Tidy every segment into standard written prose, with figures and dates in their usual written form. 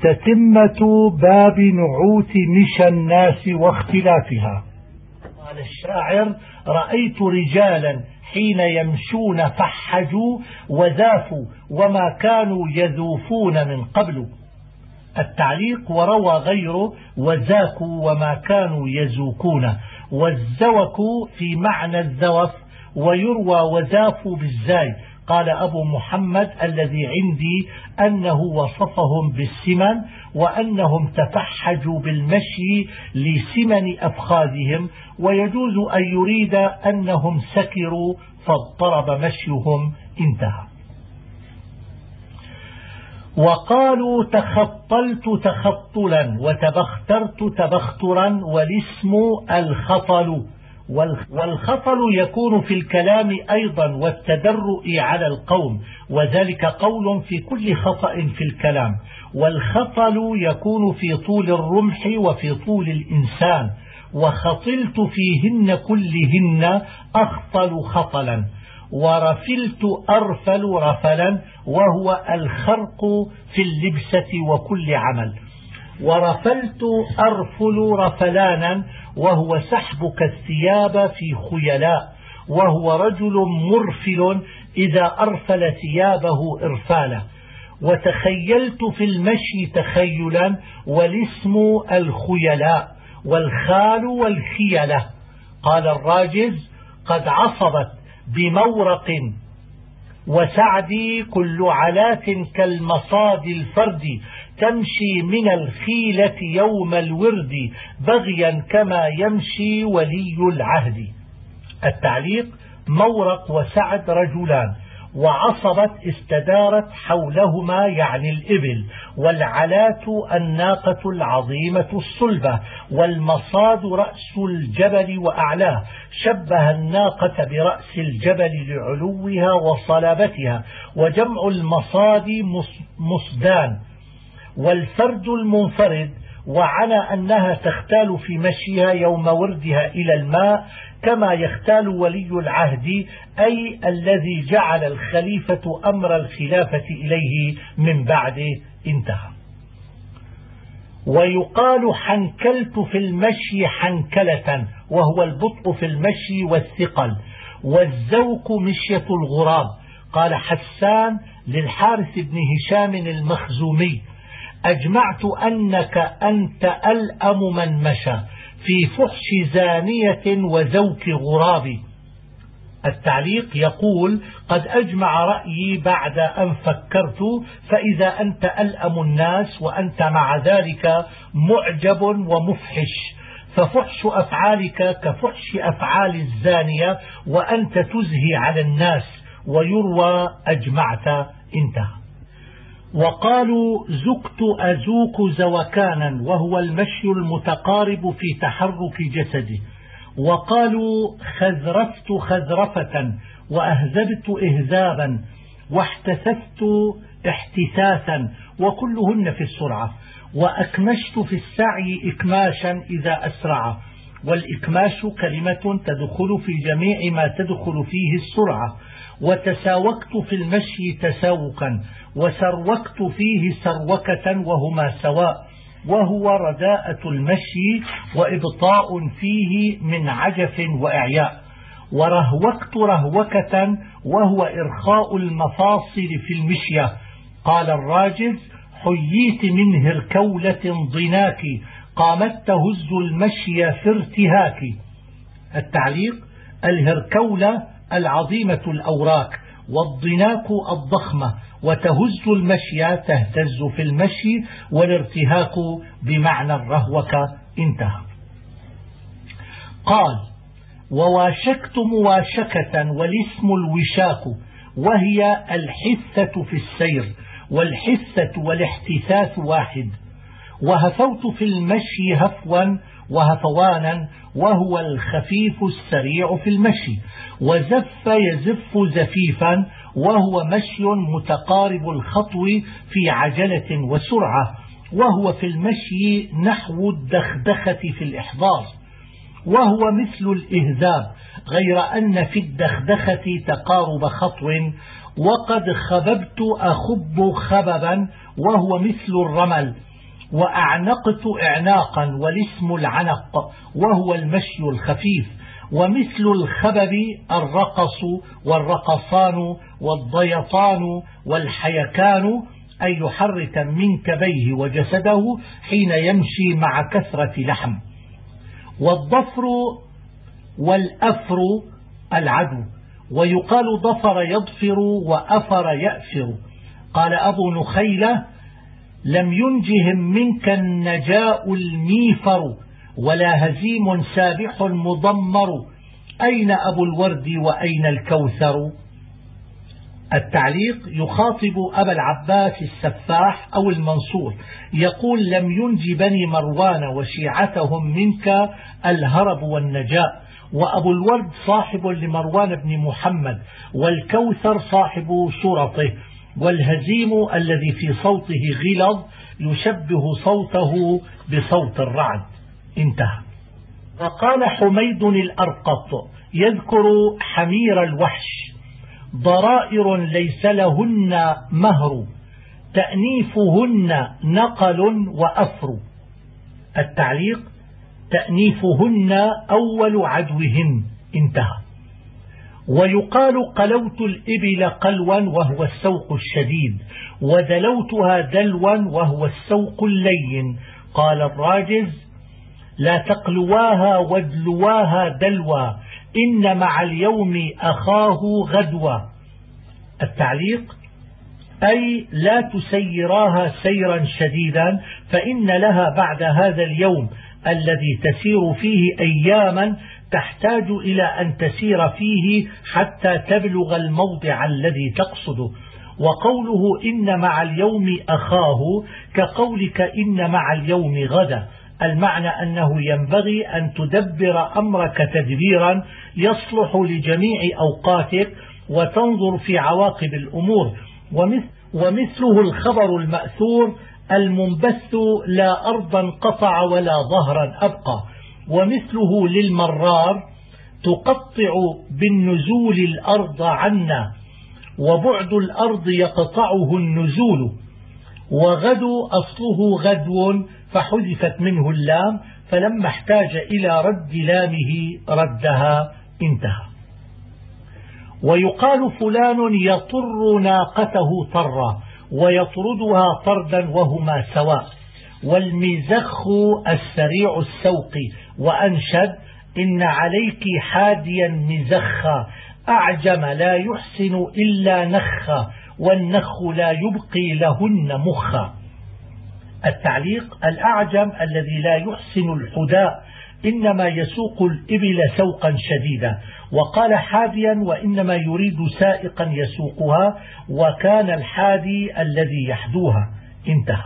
تتمة باب نعوت مشى الناس واختلافها. قال الشاعر: رأيت رجالا حين يمشون فحجوا وذافوا وما كانوا يذوفون من قبل. التعليق: وروى غيره: وزاكوا وما كانوا يزوكون. والزوك في معنى الزوف، ويروى وزافوا بالزاي. قال أبو محمد: الذي عندي أنه وصفهم بالسمن، وأنهم تفحجوا بالمشي لسمن أفخاذهم، ويجوز أن يريد أنهم سكروا فاضطرب مشيهم. انتهى. وقالوا: تخطلت تخطلا وتبخترت تبخترا، والاسم الخطل. والخطل يكون في الكلام أيضا والتدرؤ على القوم، وذلك قول في كل خطأ في الكلام. والخطل يكون في طول الرمح وفي طول الإنسان. وخطلت فيهن كلهن أخطل خطلا. ورفلت أرفل رفلا، وهو الخرق في اللبسة وكل عمل. ورفلت أرفل رفلانا، وهو سحبك الثياب في خيلاء، وهو رجل مرفل إذا أرفل ثيابه إرفالا. وتخيلت في المشي تخيلا، والاسم الخيلاء، والخال والخيلة. قال الراجز: قد عصبت بمورق وسعدي كل علات كالمصاد الفرد، تمشي من الخيلة يوم الورد، بغيا كما يمشي ولي العهد. التعليق: مورق وسعد رجلان، وعصبت استدارت حولهما يعني الإبل، والعلات الناقة العظيمة الصلبة، والمصاد رأس الجبل وأعلاه، شبه الناقة برأس الجبل لعلوها وصلابتها، وجمع المصاد مصدان. والفرد المنفرد، وعنى أنها تختال في مشيها يوم وردها إلى الماء كما يختال ولي العهد، أي الذي جعل الخليفة أمر الخلافة إليه من بعده. انتهى. ويقال: حنكلت في المشي حنكلة، وهو البطء في المشي والثقل. والزوك مشية الغراب. قال حسان للحارث بن هشام المخزومي: أجمعت أنك أنت ألأم من مشى في فحش زانية وزوك غراب. التعليق يقول: قد أجمع رأيي بعد أن فكرت، فإذا أنت ألأم الناس وأنت مع ذلك معجب ومفحش، ففحش أفعالك كفحش أفعال الزانية، وأنت تزهي على الناس. ويروى: أجمعت. انتهى. وقالوا: زكت أزوك زوكانا، وهو المشي المتقارب في تحرك جسده. وقالوا: خذرفت خذرفة، وأهزبت إهزابا، واحتسست احتساسا، وكلهن في السرعة. وأكمشت في السعي إكماشا إذا أسرع. والإكماش كلمة تدخل في جميع ما تدخل فيه السرعة. وتساوكت في المشي تساوكا، وسروكت فيه سروكة، وهما سواء، وهو رداءة المشي وإبطاء فيه من عجف وإعياء. ورهوكت رهوكة، وهو إرخاء المفاصل في المشية. قال الراجز: حييت من هركولة ضناك، قامت تهز المشي في ارتهاك. التعليق: الهركولة العظيمة الأوراك، والضناك الضخمة، وتهز المشي تهتز في المشي، والارتهاك بمعنى الرهوكة. انتهى. قال: وواشكت مواشكة، والاسم الوشاك، وهي الحثة في السير، والحثة والاحتثاث واحد. وهفوت في المشي هفوا وهفوانا، وهو الخفيف السريع في المشي. وزف يزف زفيفا، وهو مشي متقارب الخطو في عجلة وسرعة، وهو في المشي نحو الدخدخة في الإحضار، وهو مثل الإهذاب، غير أن في الدخدخة تقارب خطو. وقد خببت أخب خببا، وهو مثل الرمل، وأعنقت إعناقا، والاسم العنق وهو المشي الخفيف. ومثل الخبب الرقص والرقصان والضيطان والحيكان، أي يحرك منكبيه وجسده حين يمشي مع كثرة لحم. والضفر والأفر العدو، ويقال ضفر يضفر وأفر يأفر. قال أبو نخيلة: لم ينجهم منك النجاء الميفر، ولا هزيم سابح مضمر، أين أبو الورد وأين الكوثر؟ التعليق يخاطب أبا العباس السفاح أو المنصور، يقول: لم ينج بني مروان وشيعتهم منك الهرب والنجاء. وأبو الورد صاحب لمروان بن محمد، والكوثر صاحب شرطه، والهزيم الذي في صوته غلظ يشبه صوته بصوت الرعد. انتهى. وقال حميد الأرقط يذكر حمير الوحش: ضرائر ليس لهن مهر، تأنيفهن نقل وأفر. التعليق: تأنيفهن أول عدوهن. انتهى. ويقال: قلوت الإبل قلوا وهو السوق الشديد، ودلوتها دلوا وهو السوق اللين. قال الراجز: لا تقلواها وادلواها دلوا، إن مع اليوم أخاه غدوا. التعليق: أي لا تسيراها سيرا شديدا، فإن لها بعد هذا اليوم الذي تسير فيه أياما تحتاج إلى أن تسير فيه حتى تبلغ الموضع الذي تقصده. وقوله إن مع اليوم أخاه كقولك إن مع اليوم غدا، المعنى أنه ينبغي أن تدبر أمرك تدبيرا يصلح لجميع أوقاتك وتنظر في عواقب الأمور. ومثله الخبر المأثور المنبث: لا أرضا قطع ولا ظهرا أبقى. ومثله للمرار: تقطع بالنزول الأرض عنا، وبعد الأرض يقطعه النزول. وغدو أصله غدو فحذفت منه اللام، فلما احتاج إلى رد لامه ردها. انتهى. ويقال: فلان يطر ناقته طرا، ويطردها طردا وهما سواء. والمزخ السريع السوق. وأنشد: إن عليك حاديا مزخا، أعجم لا يحسن إلا نخا، والنخ لا يبقي لهن مخا. التعليق: الأعجم الذي لا يحسن الحداء إنما يسوق الإبل سوقا شديدا. وقال حاديا وإنما يريد سائقا يسوقها، وكان الحادي الذي يحدوها. انتهى.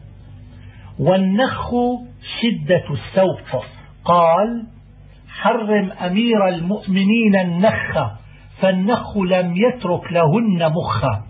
والنخ شدة السوق. قال: حرم أمير المؤمنين النخ، فالنخ لم يترك لهن مخا.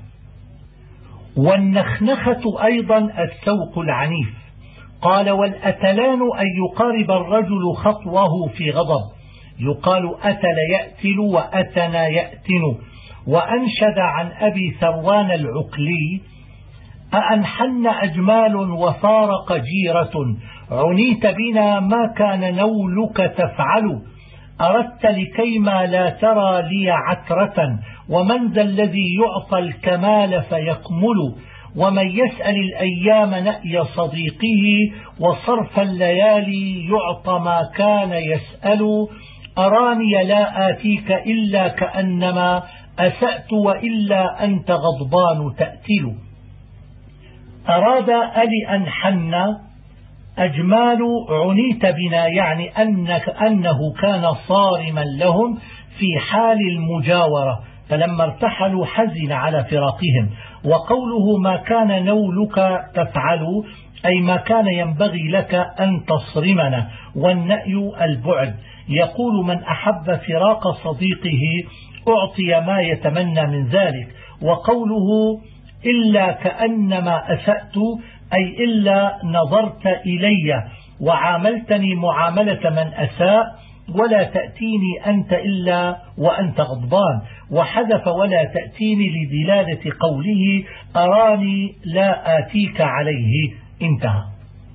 والنخنخة أيضا السوق العنيف. قال: والأتلان أن يقارب الرجل خطوه في غضب، يقال أتل يأتل وأتنا يأتن. وأنشد عن أبي ثروان العقلي: أأنحن أجمال وفارق جيرة، عنيت بنا ما كان نولك تفعل، أردت لكيما لا ترى لي عترة، ومن ذا الذي يعطى الكمال فيكمل، ومن يسأل الأيام نأي صديقه، وصرف الليالي يعطى ما كان يسأل، أراني لا آتيك إلا كأنما أسأت، وإلا أنت غضبان تأتل. أراد أنحن أجمال عنيت بنا، يعني أنه كان صارما لهم في حال المجاورة، فلما ارتحلوا حزن على فراقهم. وقوله ما كان نولك تفعل، أي ما كان ينبغي لك أن تصرمنا، والنأي البعد. يقول: من أحب فراق صديقه أعطي ما يتمنى من ذلك. وقوله إلا كأنما أسأت، أي إلا نظرت إلي وعاملتني معاملة من أساء، ولا تأتيني أنت إلا وأنت غضبان. وحذف ولا تأتيني لدلالة قوله: أراني لا آتيك عليه. انتهى.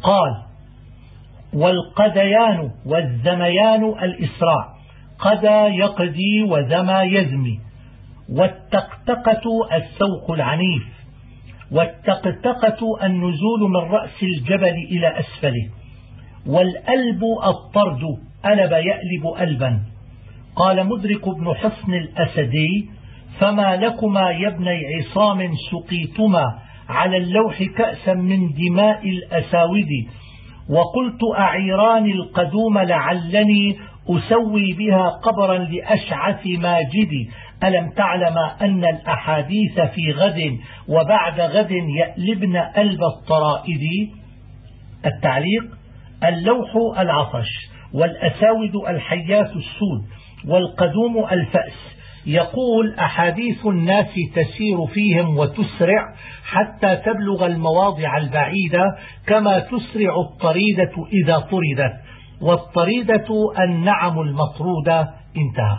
قال: والقديان والزميان الإسراع، قدى يقدي وزمى يزمي. والتقتقة السوق العنيف، والتقتقة النزول من رأس الجبل إلى أسفله. والألب الطرد، ألب يألب ألبا. قال مدرك بن حصن الأسدي: فما لكما يا ابني عصام سقيتما على اللوح كأسا من دماء الأساود، وقلت أعيران القدوم لعلني أسوي بها قبرا لأشعث ماجد، ألم تعلم أن الأحاديث في غد وبعد غد يألبن ألب الطرائد. التعليق: اللوح العطش، والأساود الحيات السود، والقدوم الفأس. يقول: أحاديث الناس تسير فيهم وتسرع حتى تبلغ المواضع البعيدة، كما تسرع الطريدة إذا طردت، والطريدة النعم المطرودة. انتهى.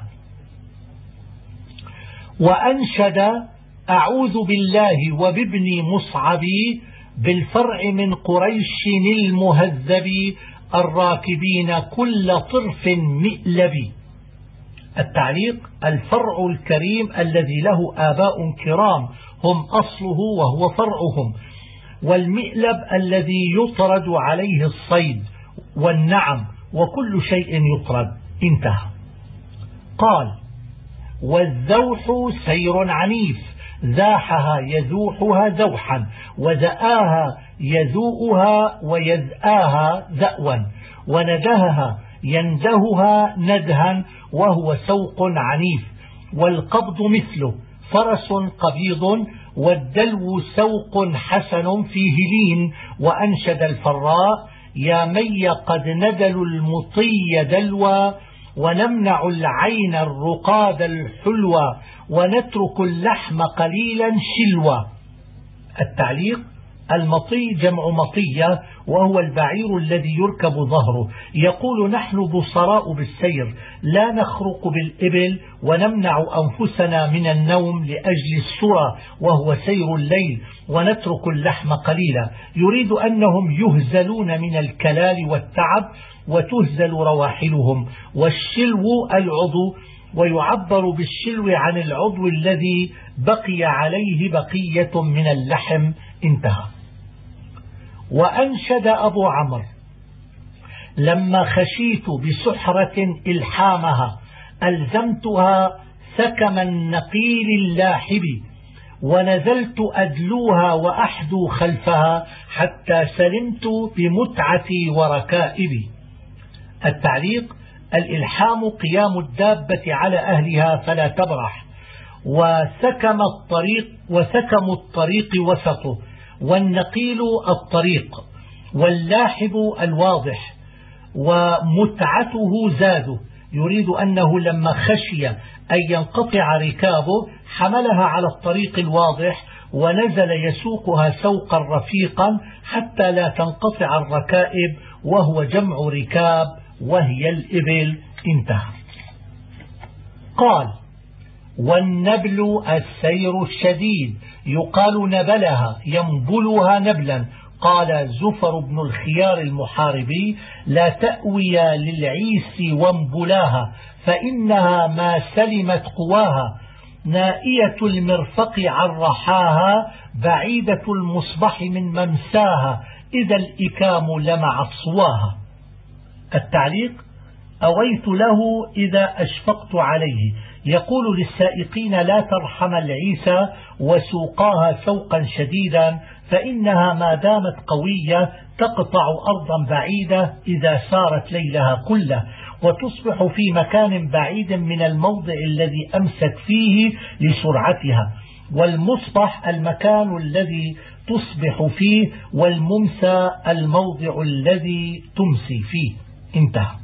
وأنشد: أعوذ بالله وبابن مصعبي بالفرع من قريش المهذب الراكبين كل طرف مئلب. التعليق: الفرع الكريم الذي له آباء كرام هم أصله وهو فرعهم، والمئلب الذي يطرد عليه الصيد والنعم وكل شيء يطرد. انتهى. قال: والزوح سير عنيف، زاحها يزوحها زوحا، وزآها يزوؤها ويزآها زأوا، وندهها يندهها ندها، وهو سوق عنيف. والقبض مثله، فرس قبيض، والدلو سوق حسن فيه لين. وأنشد الفراء: يا مي قد ندل المطي دلوى، ونمنع العين الرقاد الحلوى، ونترك اللحم قليلا شلوى. التعليق: المطي جمع مطية، وهو البعير الذي يركب ظهره. يقول: نحن بصراء بالسير، لا نخرق بالإبل، ونمنع أنفسنا من النوم لأجل السرى وهو سير الليل، ونترك اللحم قليلا. يريد أنهم يهزلون من الكلال والتعب وتهزل رواحلهم. والشلو العضو، ويعبر بالشلو عن العضو الذي بقي عليه بقية من اللحم. انتهى. وأنشد أبو عمرو: لما خشيت بسحرة إلحامها ألزمتها سكم النقيل اللاحب، ونزلت أدلوها وأحدو خلفها حتى سلمت بمتعتي وركائبي. التعليق: الإلحام قيام الدابة على أهلها فلا تبرح. وسكم الطريق وسطه، والنقيل الطريق، واللاحب الواضح، ومتعته زاده. يريد أنه لما خشي أن ينقطع ركابه حملها على الطريق الواضح، ونزل يسوقها سوقا رفيقا حتى لا تنقطع الركائب، وهو جمع ركاب وهي الإبل. انتهى. قال: والنبل السير الشديد، يقال نبلها، ينبلها نبلا. قال زفر بن الخيار المحاربي: لا تأوي للعيس وانبلاها، فإنها ما سلمت قواها، نائية المرفق عن رحاها، بعيدة المصبح من ممساها، إذا الإكام لمعت صواها. التعليق: أويت له إذا أشفقت عليه. يقول للسائقين: لا ترحم العيسى وسوقاها سوقا شديدا، فإنها ما دامت قوية تقطع أرضا بعيدة إذا سارت ليلها كله، وتصبح في مكان بعيد من الموضع الذي أمست فيه لسرعتها. والمصبح المكان الذي تصبح فيه، والممسى الموضع الذي تمسي فيه. انتهى.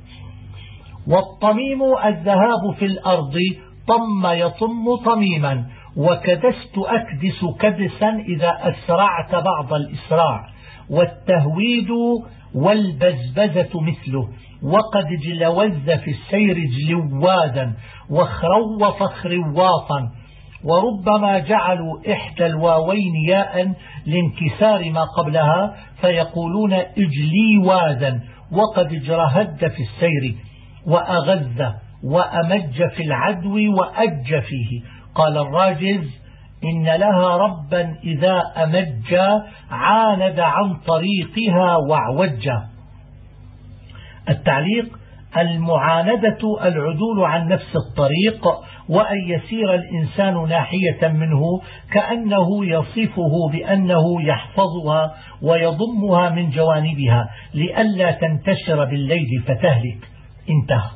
والطميم الذهاب في الأرض، طم يطم طميما، وكدست أكدس كدسا إذا أسرعت بعض الإسراع. والتهويد والبزبزة مثله، وقد جلوز في السير جلوازا، وخروف خروافا. وربما جعلوا إحدى الواوين ياء لانكسار ما قبلها فيقولون اجلي وادا، وقد اجرهد في السير، وأغذ وأمج في العدو وأج فيه. قال الراجز إن لها ربا إذا أمج عاند عن طريقها واعوج. التعليق: المعاندة العدول عن نفس الطريق، وأن يسير الإنسان ناحية منه كأنه يصفه بأنه يحفظها ويضمها من جوانبها لئلا تنتشر بالليل فتهلك. انتهى.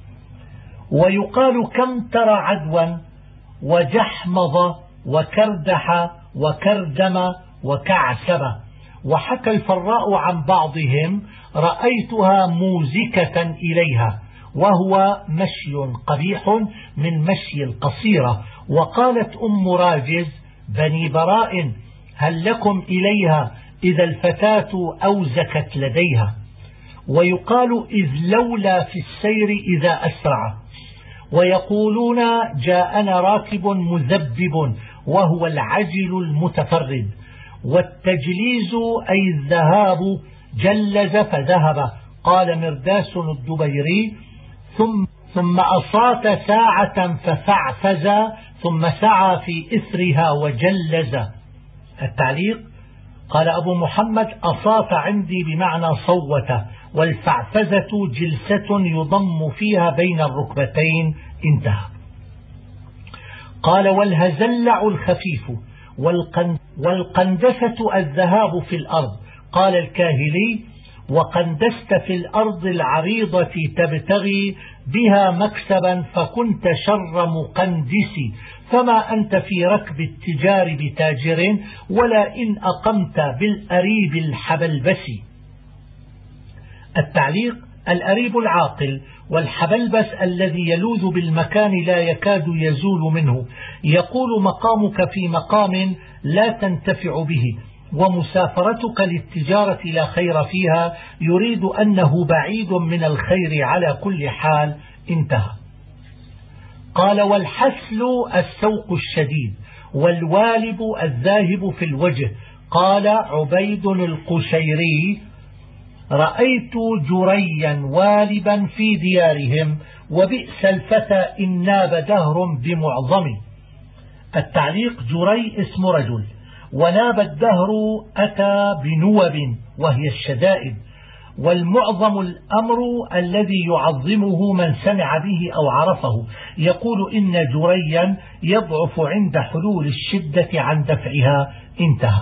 ويقال كم ترى عدوا وجحمض وكردح وكردم وكعسب. وحكى الفراء عن بعضهم: رأيتها موزكة إليها، وهو مشي قبيح من مشي القصيرة. وقالت أم راجز بني براء: هل لكم إليها إذا الفتاة أوزكت لديها. ويقال إذ لولا في السير إذا أسرع. ويقولون جاءنا راكب مذبب، وهو العجل المتفرد. والتجليز أي الذهاب، جلز فذهب. قال مرداس الدبيري: ثم أصات ساعة ففعفز، ثم سعى في إثرها وجلز. التعليق: قال أبو محمد: أصات عندي بمعنى صوت، والفعفزة جلسة يضم فيها بين الركبتين. انتهى. قال: والهزلع الخفيف، والقندسة الذهاب في الأرض. قال الكاهلي: وقندست في الأرض العريضة تبتغي بها مكسبا فكنت شر مقندس، فما أنت في ركب التجار بتاجر، ولا إن أقمت بالأريب الحبلبس. التعليق: الأريب العاقل، والحبلبس الذي يلوذ بالمكان لا يكاد يزول منه. يقول: مقامك في مقام لا تنتفع به، ومسافرتك للتجارة لا خير فيها، يريد أنه بعيد من الخير على كل حال. انتهى. قال: والحسل السوق الشديد، والوالب الذاهب في الوجه. قال عبيد القشيري: رأيت جريا والبا في ديارهم، وبئس الفتى إن ناب دهر بمعظم. التعليق: جري اسم رجل، وناب الدهر أتى بنوب وهي الشدائد. والمعظم الأمر الذي يعظمه من سمع به أو عرفه. يقول: إن جريا يضعف عند حلول الشدة عن دفعها. انتهى.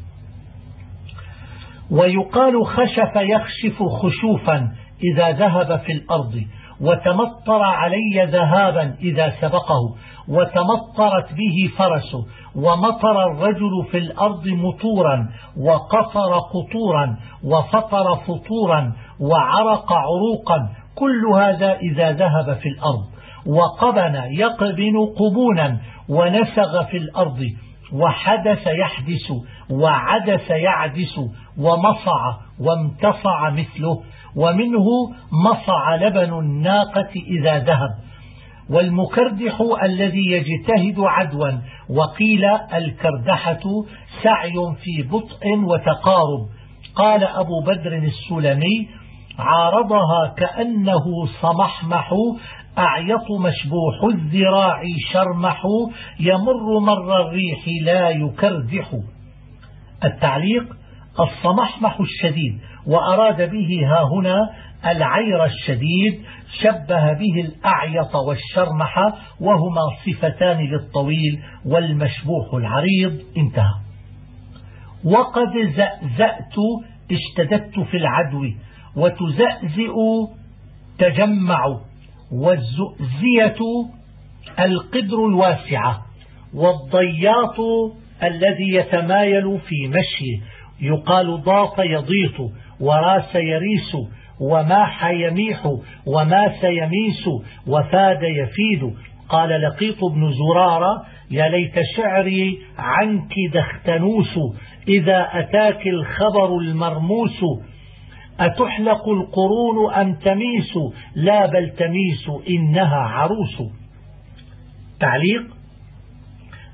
ويقال: خشف يخشف خشوفا إذا ذهب في الأرض، وتمطر علي ذهابا إذا سبقه، وتمطرت به فرسه، ومطر الرجل في الأرض مطورا، وقطر قطورا، وفطر فطورا، وعرق عروقا، كل هذا إذا ذهب في الأرض. وقبن يقبن قبونا، ونسغ في الأرض، وحدث يحدث، وعدس يعدس، ومصع وامتصع مثله. ومنه مصع لبن الناقة إذا ذهب. والمكردح الذي يجتهد عدوا. وقيل الكردحة سعي في بطء وتقارب. قال أبو بدر السلمي: عارضها كأنه صمحمح، أعيط مشبوح الذراع شرمح، يمر مر الريح لا يكردح. التعليق: الصمحمح الشديد، وأراد به هاهنا العير الشديد، شبه به الأعيط والشرمح، وهما صفتان للطويل والمشبوح العريض. انتهى. وقد زأزأت اشتددت في العدو، وتزأزئ تجمع. والزؤزية القدر الواسعة، والضياط الذي يتمايل في مشيه. يقال: ضاط يضيط، وراس يريس، وماح يميح، وماس يميس، وفاد يفيد. قال لقيط بن زرارة: يا ليت شعري عنك دختنوس، إذا أتاك الخبر المرموس، أتحلق القرون أم تميس، لا بل تميس إنها عروس. تعليق: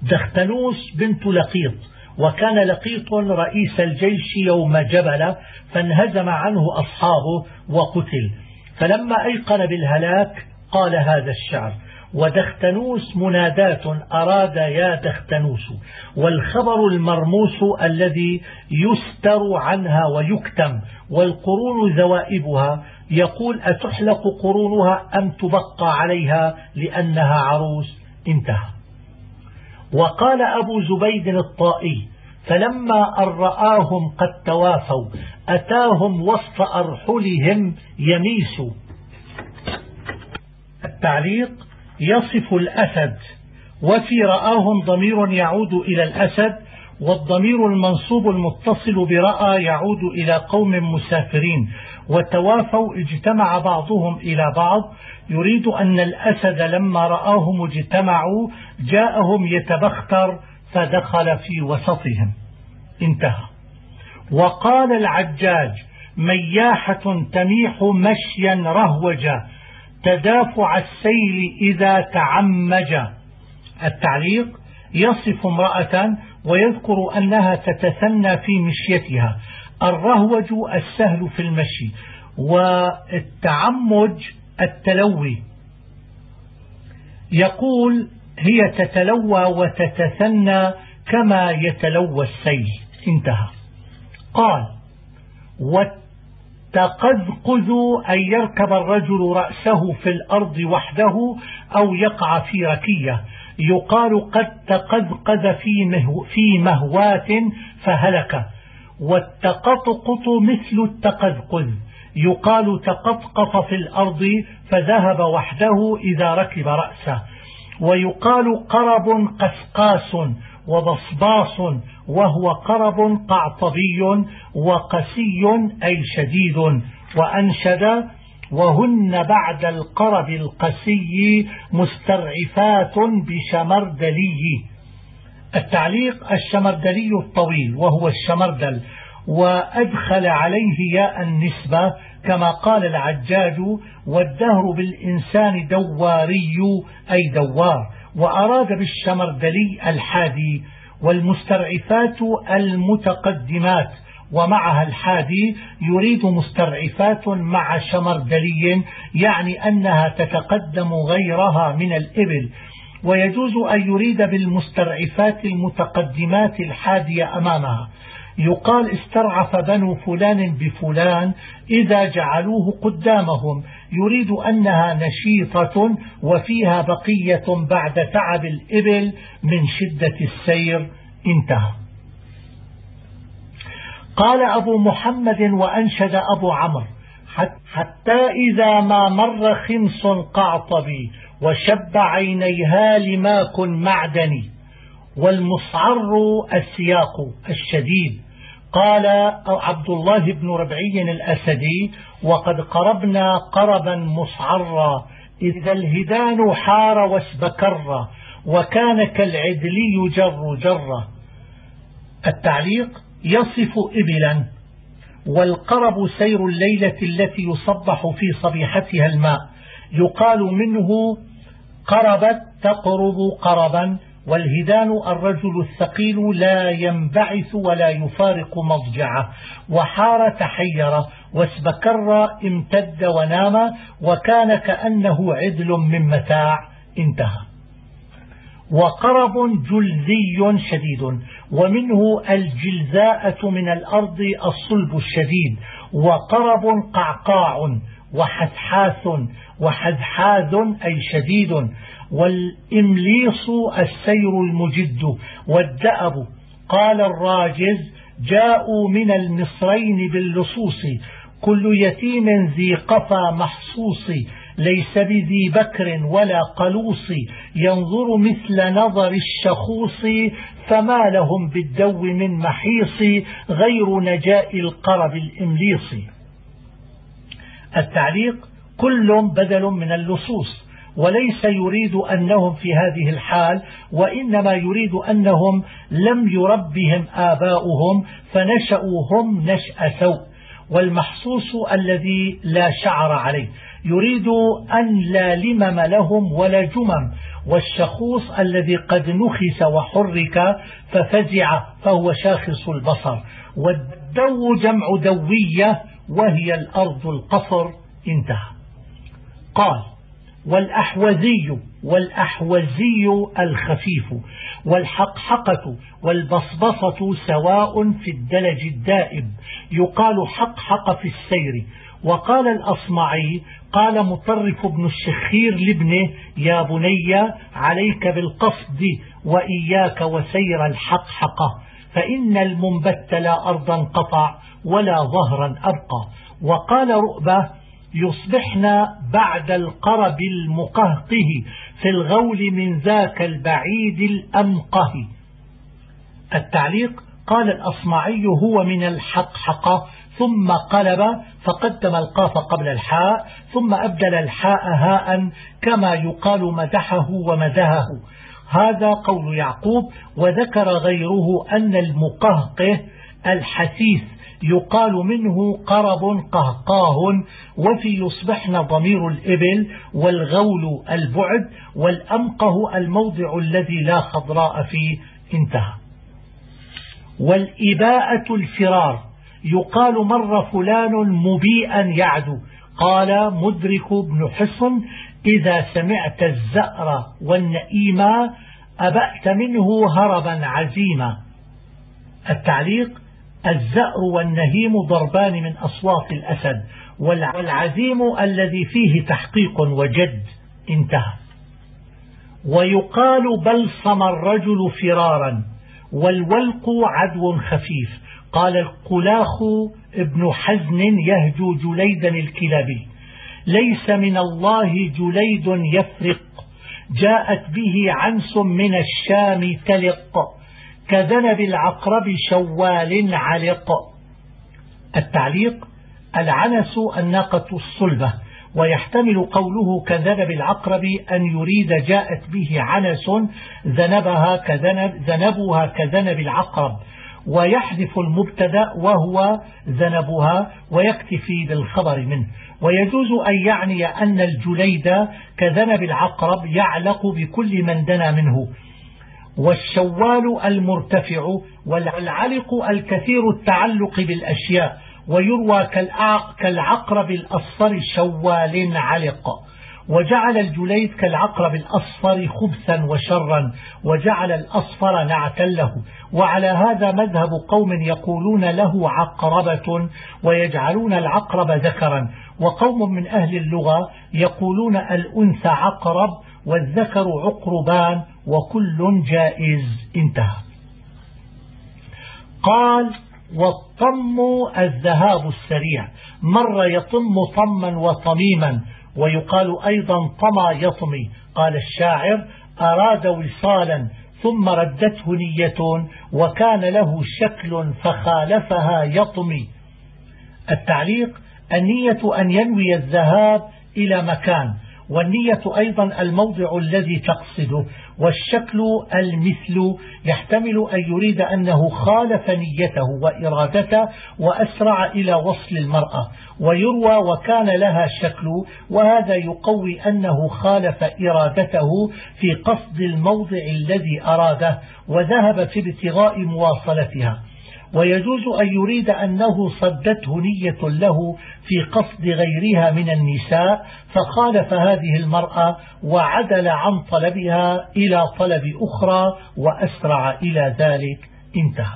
دختنوس بنت لقيط، وكان لقيط رئيس الجيش يوم جبل، فانهزم عنه أصحابه وقتل. فلما أيقن بالهلاك قال هذا الشعر: ودختنوس منادات أراد يا دختنوس، والخبر المرموس الذي يستر عنها ويكتم، والقرون ذوائبها، يقول أتحلق قرونها أم تبقى عليها لأنها عروس. انتهى. وقال أبو زبيد الطائي: فلما أن رآهم قد توافوا أتاهم وسط أرحلهم يميس. التعليق: يصف الأسد، وفي رآهم ضمير يعود إلى الأسد، والضمير المنصوب المتصل برأى يعود إلى قوم مسافرين، وتوافوا اجتمع بعضهم إلى بعض، يريد أن الأسد لما رآهم اجتمعوا جاءهم يتبختر فدخل في وسطهم. انتهى. وقال العجاج: مياحة تميح مشيا رهوجا تدافع السيل إذا تعمج. التعليق: يصف امرأة ويذكر أنها تتثنى في مشيتها. الرهوج السهل في المشي، والتعمج التلوي. يقول: هي تتلوى وتتثنى كما يتلوى السيل. انتهى. قال: والتقذقذ أن يركب الرجل رأسه في الأرض وحده أو يقع في ركية، يقال قد تقذقذ في مهوات فهلك. والتقطقط مثل التقذقذ، يقال تقطقط في الأرض فذهب وحده إذا ركب رأسه. ويقال قرب قسقاس وبصباص، وهو قرب قعطبي وقسي أي شديد. وأنشد: وهن بعد القرب القسي مسترعفات بشمردلي. التعليق: الشمردلي الطويل وهو الشمردل، وأدخل عليه ياء النسبة كما قال العجاج: والدهر بالإنسان دواري أي دوار، وأراد بالشمردلي الحادي. والمسترعفات المتقدمات ومعها الحادي، يريد مسترعفات مع شمردلي، يعني أنها تتقدم غيرها من الإبل. ويجوز أن يريد بالمسترعفات المتقدمات الحادية أمامها. يقال استرعف بنو فلان بفلان إذا جعلوه قدامهم، يريد أنها نشيطة وفيها بقية بعد تعب الإبل من شدة السير. انتهى. قال أبو محمد: وأنشد أبو عمرو: حتى إذا ما مر خمس قعطبي وشب عينيها لماك معدني. والمصعر السياق الشديد. قال عبد الله بن ربعي الأسدي: وقد قربنا قربا مصعرا إذا الهدان حار واسبكر، وكان كالعدلي جر جرة. التعليق: يصف إبلا. والقرب سير الليلة التي يصبح في صبيحتها الماء، يقال منه قربت تقرب قربا. والهدان الرجل الثقيل لا ينبعث ولا يفارق مضجعه. وحار تحير، واسبكر امتد ونام، وكان كأنه عدل من متاع. انتهى. وقرب جلزي شديد، ومنه الجلزاءة من الأرض الصلب الشديد. وقرب قعقاع وحثحاث وحذحاذ أي شديد. والإمليص السير المجد. والدأب. قال الراجز: جاءوا من المصرين باللصوص، كل يتيم ذي قفا محصوص، ليس بذي بكر ولا قلوص، ينظر مثل نظر الشخوص، فما لهم بالدو من محيص، غير نجاء القرب الإمليص. التعليق: كل بدل من اللصوص، وليس يريد أنهم في هذه الحال، وإنما يريد أنهم لم يربهم آباؤهم فنشأوا هم نشأ سوء. والمحصوص الذي لا شعر عليه، يريد أن لا لمم لهم ولا جمم، والشخوص الذي قد نخس وحرك ففزع فهو شاخص البصر. والدو جمع دوية وهي الأرض القصر. انتهى. قال: والأحوزي الخفيف والحقحقة والبصبصة سواء في الدلج الدائب، يقال حقحق في السير. وقال الأصمعي: قال مطرف بن الشخير لابنه: يا بني عليك بالقصد وإياك وسير الحقحقة، فإن المنبت لا أرضا قطع ولا ظهرا أبقى. وقال رؤبة: يصبحن بعد القرب المقهقه في الغول من ذاك البعيد الأمقه. التعليق: قال الأصمعي: هو من الحقحقة، ثم قلب فقدم القاف قبل الحاء، ثم أبدل الحاء هاء كما يقال مدحه ومدهه. هذا قول يعقوب. وذكر غيره أن المقهقه الحثيث يقال منه قرب قهقاه، وفي يصبحن ضمير الإبل، والغول البعد، والأمقه الموضع الذي لا خضراء فيه. انتهى. والإباءة الفرار، يقال مر فلان مبيئا يعدو. قال مدرك بن حصن: إذا سمعت الزأر والنئيما أبأت منه هربا عزيما. التعليق: الزأر والنهيم ضربان من أصوات الأسد، والعزيم الذي فيه تحقيق وجد. انتهى. ويقال بلصم الرجل فرارا، والولق عدو خفيف. قال القلاخ ابن حزن يهجو جليدا الكلابي: ليس من الله جليد يفرق، جاءت به عنس من الشام تلق، كذنب العقرب شوال علق. التعليق: العنس الناقة الصلبة، ويحتمل قوله كذنب العقرب أن يريد جاءت به عنس ذنبها كذنب العقرب، ويحذف المبتدا وهو ذنبها ويكتفي بالخبر منه. ويجوز أن يعني أن الجليد كذنب العقرب يعلق بكل من دنا منه. والشوال المرتفع، والعلق الكثير التعلق بالأشياء، ويروى كالعقرب الأصفر شوال علق. وجعل الجليد كالعقرب الأصفر خبثا وشرا، وجعل الأصفر نعتا له. وعلى هذا مذهب قوم يقولون له عقربة ويجعلون العقرب ذكرا، وقوم من أهل اللغة يقولون الأنثى عقرب والذكر عقربان، وكل جائز. انتهى. قال: والطم الذهاب السريع، مر يطم طما وطميما، ويقال أيضا طمى يطمي. قال الشاعر: أراد وصالا ثم ردته نية، وكان له شكل فخالفها يطمي. التعليق: النية أن ينوي الذهاب إلى مكان، والنية أيضا الموضع الذي تقصده. والشكل المثل يحتمل أن يريد أنه خالف نيته وإرادته وأسرع إلى وصل المرأة. ويروى وكان لها شكل، وهذا يقوي أنه خالف إرادته في قصد الموضع الذي أراده وذهب في ابتغاء مواصلتها. ويجوز أن يريد أنه صدته نية له في قصد غيرها من النساء، فخالف هذه المرأة وعدل عن طلبها إلى طلب أخرى وأسرع إلى ذلك. انتهى.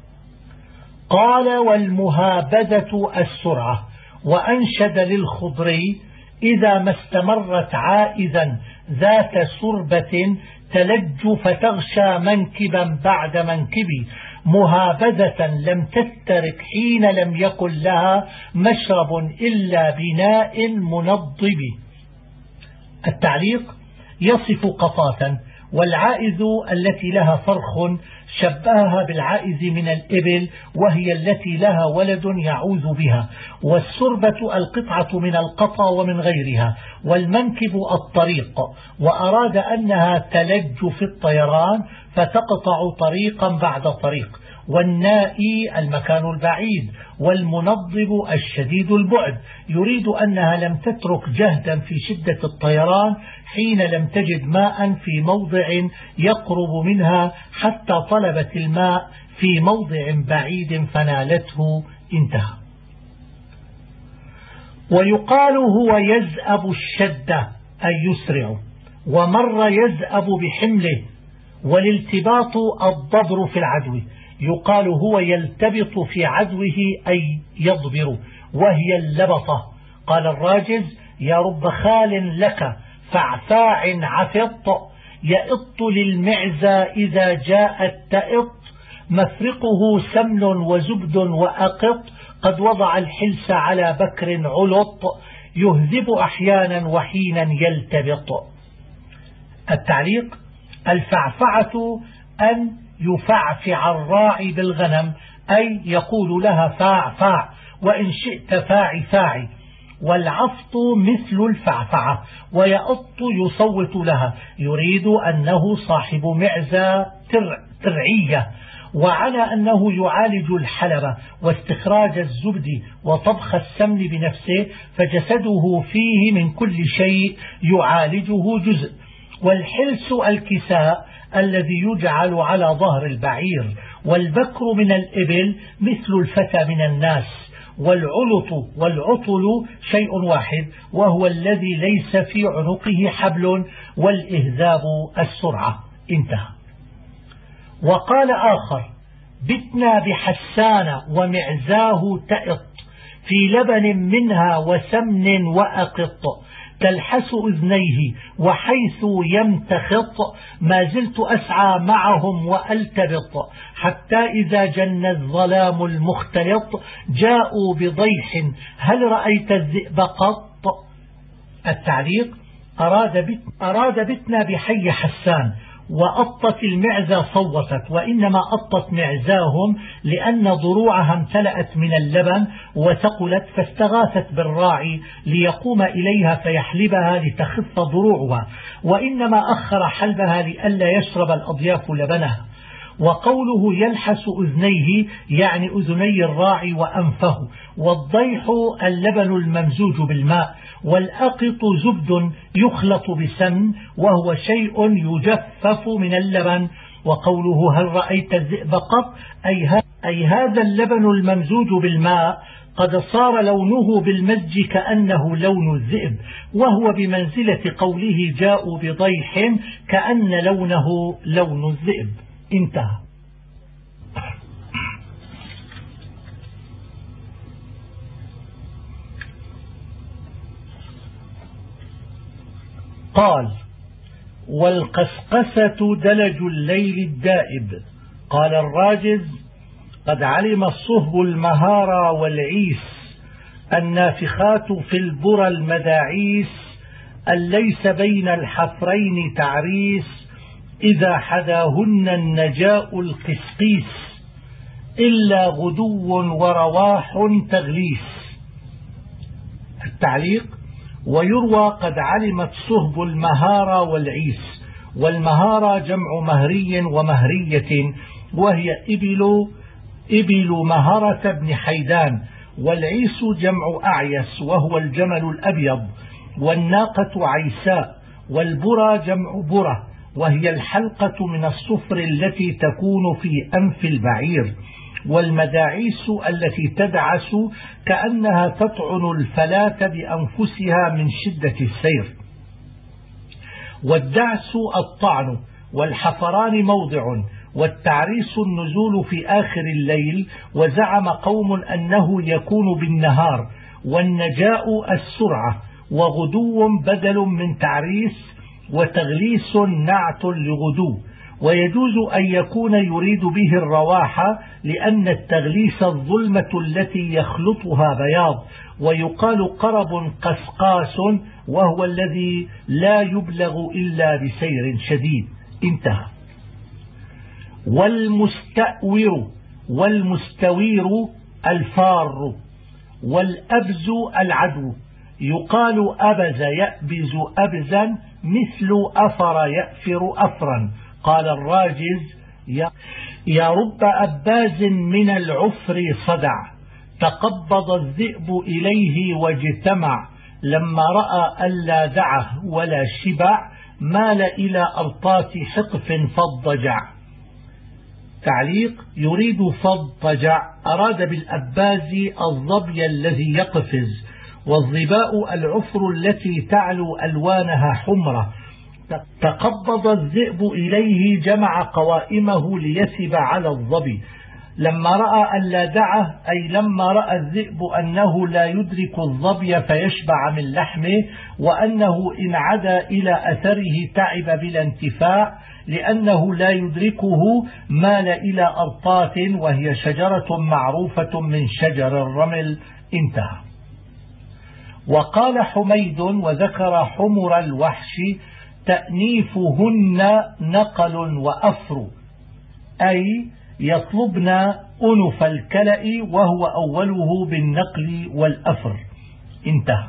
قال: والمهابدة السرعة. وأنشد للخضري: إذا ما استمرت عائذا ذات سربة تلج فتغشى منكبا بعد منكبي، مهابدة لم تسترق حين لم يكن لها مشرب إلا بناء منضب. التعليق: يصف قطاة، والعائذ التي لها فرخ شبهها بالعائذ من الإبل، وهي التي لها ولد يعوذ بها. والسربة القطعة من القطا ومن غيرها، والمنكب الطريق. وأراد أنها تلج في الطيران فتقطع طريقا بعد طريق. والنائي المكان البعيد، والمنضب الشديد البعد. يريد أنها لم تترك جهدا في شدة الطيران حين لم تجد ماء في موضع يقرب منها حتى طلبت الماء في موضع بعيد فنالته. انتهى. ويقال هو يزأب الشدة أي يسرع، ومر يزأب بحمله، والالتباط الضبر في العدو. يقال هو يلتبط في عدوه أي يضبر، وهي اللبطة. قال الراجز: يا رب خال لك فعفاع عفط، يئط للمعزى إذا جاءت تئط، مفرقه سمن وزبد وأقط، قد وضع الحلس على بكر علط، يهذب أحيانا وحينا يلتبط. التعليق: الفعفعة أن يفعفع الراعي بالغنم، أي يقول لها فاع فاع، وإن شئت فاعي فاعي. والعفط مثل الفعفعة، ويأط يصوت لها، يريد أنه صاحب معزة ترعية. وعلى أنه يعالج الحلب واستخراج الزبد وطبخ السمن بنفسه، فجسده فيه من كل شيء يعالجه جزء. والحلس الكساء الذي يجعل على ظهر البعير، والبكر من الإبل مثل الفتى من الناس. والعطل شيء واحد، وهو الذي ليس في عنقه حبل، والإهذاب السرعة. انتهى. وقال آخر: بتنا بحسان ومعزاه تئط، في لبن منها وسمن وأقط، تلحس أذنيه وحيث يمتخط، ما زلت أسعى معهم وألتبط، حتى إذا جن الظلام المختلط، جاءوا بضيح هل رأيت الذئب قط. التعليق: أراد بتنا بحي حسان، وأطت المعزة صوتت، وإنما أطت معزاهم لأن ضروعها امتلأت من اللبن وثقلت، فاستغاثت بالراعي ليقوم إليها فيحلبها لتخف ضروعها، وإنما أخر حلبها لئلا يشرب الأضياف لبنها. وقوله يلحس أذنيه يعني أذني الراعي وأنفه. والضيح اللبن الممزوج بالماء. والأقط زبد يخلط بسمن، وهو شيء يجفف من اللبن. وقوله هل رأيت الذئب قط أي هذا اللبن الممزوج بالماء قد صار لونه بالمزج كأنه لون الذئب، وهو بمنزلة قوله جاءوا بضيح كأن لونه لون الذئب. انتهى. قال: والقسقسة دلج الليل الدائب. قال الراجز: قد علم الصهب المهارى والعيس، النافخات في البرى المداعيس، أن ليس بين الحفرين تعريس، إذا حداهن النجاء القسقيس، إلا غدو ورواح تغليس. التعليق: ويروى قد علمت صهب المهارى والعيس. والمهارى جمع مهري ومهرية، وهي إبل مهرة بن حيدان. والعيس جمع أعيس، وهو الجمل الأبيض. والناقة عيساء. والبرى جمع برة، وهي الحلقة من الصفر التي تكون في أنف البعير. والمداعيس التي تدعس كأنها تطعن الفلاة بأنفسها من شدة السير. والدعس الطعن. والحفران موضع. والتعريس النزول في آخر الليل، وزعم قوم أنه يكون بالنهار. والنجاء السرعة. وغدو بدل من تعريس، وتغليس نعت لغدو. ويجوز أن يكون يريد به الرواحة، لأن التغليس الظلمة التي يخلطها بياض. ويقال قرب قسقاس، وهو الذي لا يبلغ إلا بسير شديد. انتهى. والمستوير الفار. والأبز العدو. يقال أبز يأبز أبزا، مثل أفر يأفر أفرا. قال الراجز: يا رب أباز من العفر صدع، تقبض الذئب إليه واجتمع، لما رأى ألا دعه ولا شبع، مال إلى أرطات حقف فاضطجع. تعليق: يريد فاضطجع أراد بالأباز الظبي الذي يقفز، والظباء العفر التي تعلو ألوانها حمرة. تقبض الذئب إليه جمع قوائمه ليثب على الظبي. لما رأى ألا دعه أي لما رأى الذئب أنه لا يدرك الظبي فيشبع من لحمه، وأنه إن عدا إلى أثره تعب بلا انتفاع لأنه لا يدركه، مال إلى أرطات وهي شجرة معروفة من شجر الرمل. انتهى. وقال حميد وذكر حمر الوحش تأنيفهن نقل وأفر، أي يطلبن أنف الكلأ وهو أوله بالنقل والأفر. انتهى.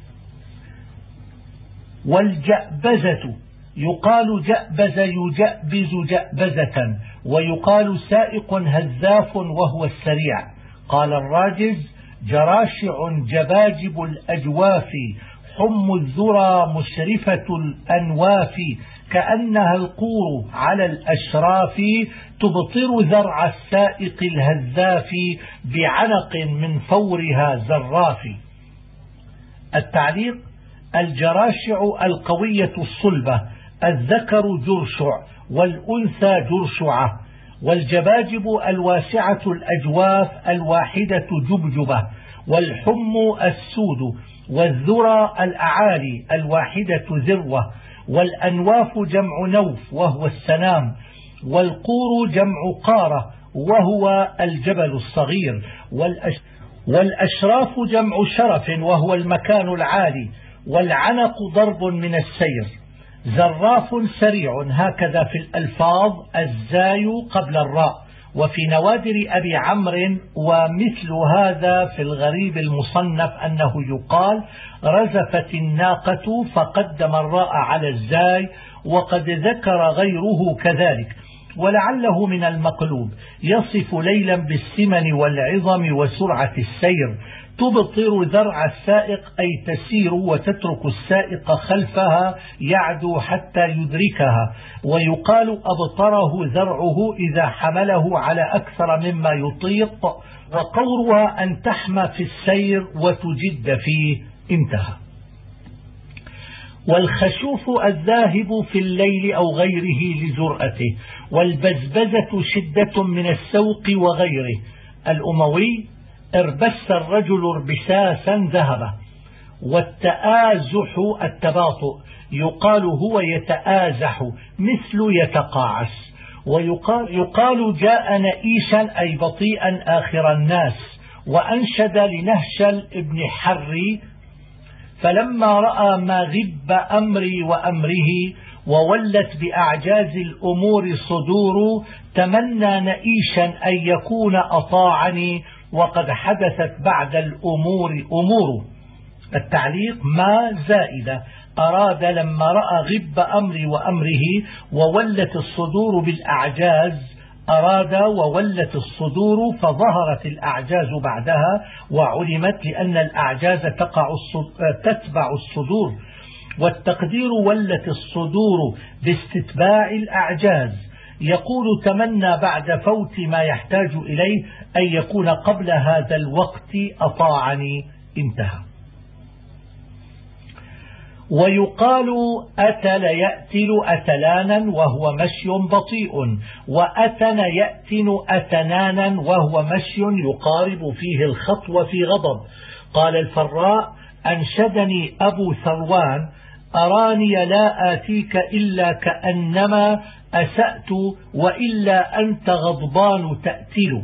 والجأبزة يقال جأبز يجأبز جأبزة، ويقال سائق هزاف وهو السريع. قال الراجز: جراشع جباجب الأجواف، حم الذرى مشرفة الأنواف، كأنها القور على الأشراف، تبطر ذرع السائق الهزاف، بعنق من فورها زراف. التعليق: الجراشع القوية الصلبة، الذكر جرشع والأنثى جرشعة، والجباجب الواسعة الأجواف الواحدة جبجبة، والحم السود، والذرى الأعالي الواحدة ذروة، والأنواف جمع نوف وهو السنام، والقور جمع قارة وهو الجبل الصغير، والأشراف جمع شرف وهو المكان العالي، والعنق ضرب من السير. زراف سريع، هكذا في الألفاظ الزاي قبل الراء. وفي نوادر أبي عمرو ومثل هذا في الغريب المصنف أنه يقال رزفت الناقة فقدم الراء على الزاي، وقد ذكر غيره كذلك. ولعله من المقلوب يصف ليلا بالسمن والعظم وسرعة السير، تبطر ذرع السائق أي تسير وتترك السائق خلفها يعدو حتى يدركها. ويقال أبطره ذرعه إذا حمله على أكثر مما يطيق، وقورها أن تحمى في السير وتجد فيه. انتهى. والخشوف الذاهب في الليل أو غيره لجرأته، والبزبزة شدة من السوق وغيره. الأموي: اربس الرجل اربساسا ذهبه. والتآزح التباطؤ، يقال هو يتآزح مثل يتقاعس. ويقال جاء نئيشا أي بطيئا آخر الناس. وأنشد لنهشل ابن حري: فلما رأى ما غب أمري وأمره، وولت بأعجاز الأمور صدور، تمنى نئيشا أن يكون أطاعني، وقد حدثت بعد الأمور أمور. التعليق: ما زائدة، أراد لما رأى غب أمري وأمره وولت الصدور بالأعجاز، أراد وولت الصدور فظهرت الأعجاز بعدها، وعلمت لأن الأعجاز تتبع الصدور. والتقدير: ولت الصدور باستتباع الأعجاز. يقول تمنى بعد فوت ما يحتاج إليه أن يكون قبل هذا الوقت أطاعني. انتهى. ويقال أتل يأتل أتلانا وهو مشي بطيء، وأتن يأتن أتنانا وهو مشي يقارب فيه الخطو في غضب. قال الفراء: أنشدني أبو ثروان: أراني لا آتيك إلا كأنما أسأت، وإلا أنت غضبان تأتل.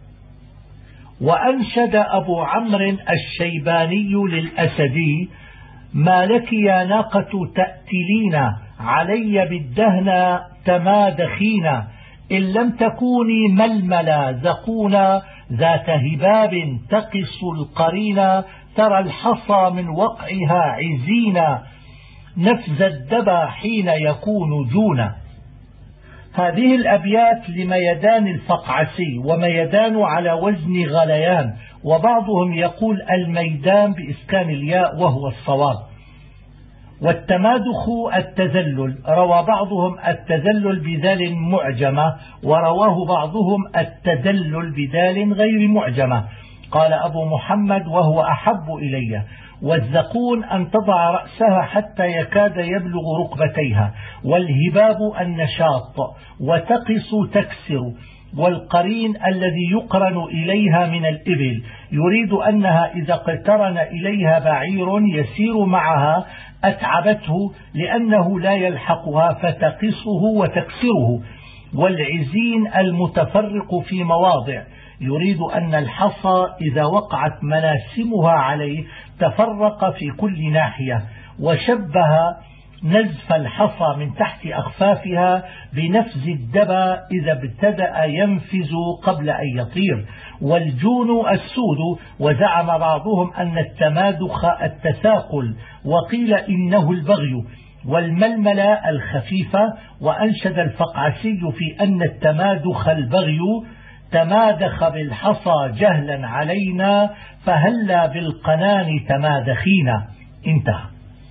وأنشد أبو عمرو الشيباني للأسدي: ما لك يا ناقة تأتلين، علي بالدهن تمادخين، إن لم تكوني ململا ذقونا، ذات هباب تقص القرينا، ترى الحصى من وقعها عزينا، نفذ الدبا حين يكون جونا. هذه الأبيات لميدان الفقعسي، وميدان على وزن غليان، وبعضهم يقول الميدان بإسكان الياء وهو الصواب. والتمادخ التذلل، روى بعضهم التذلل بدال معجمة، ورواه بعضهم التدلل بدال غير معجمة. قال أبو محمد وهو أحب إلي. والزقون أن تضع رأسها حتى يكاد يبلغ ركبتيها، والهباب النشاط، وتقص تكسر. والقرين الذي يقرن إليها من الإبل، يريد أنها إذا اقترن إليها بعير يسير معها أتعبته لأنه لا يلحقها فتقصه وتكسره. والعزين المتفرق في مواضع، يريد أن الحصى إذا وقعت مناسمها عليه تفرق في كل ناحية. وشبه نزف الحصى من تحت أخفافها بنفز الدبى إذا ابتدأ ينفز قبل أن يطير. والجون السود، وزعم بعضهم أن التمادخ التثاقل، وقيل إنه البغي. والململة الخفيفة، وأنشد الفقعسي في أن التمادخ البغي، تمادخ بالحصى جهلا علينا فهلا بالقنان تمادخينا. انتهى.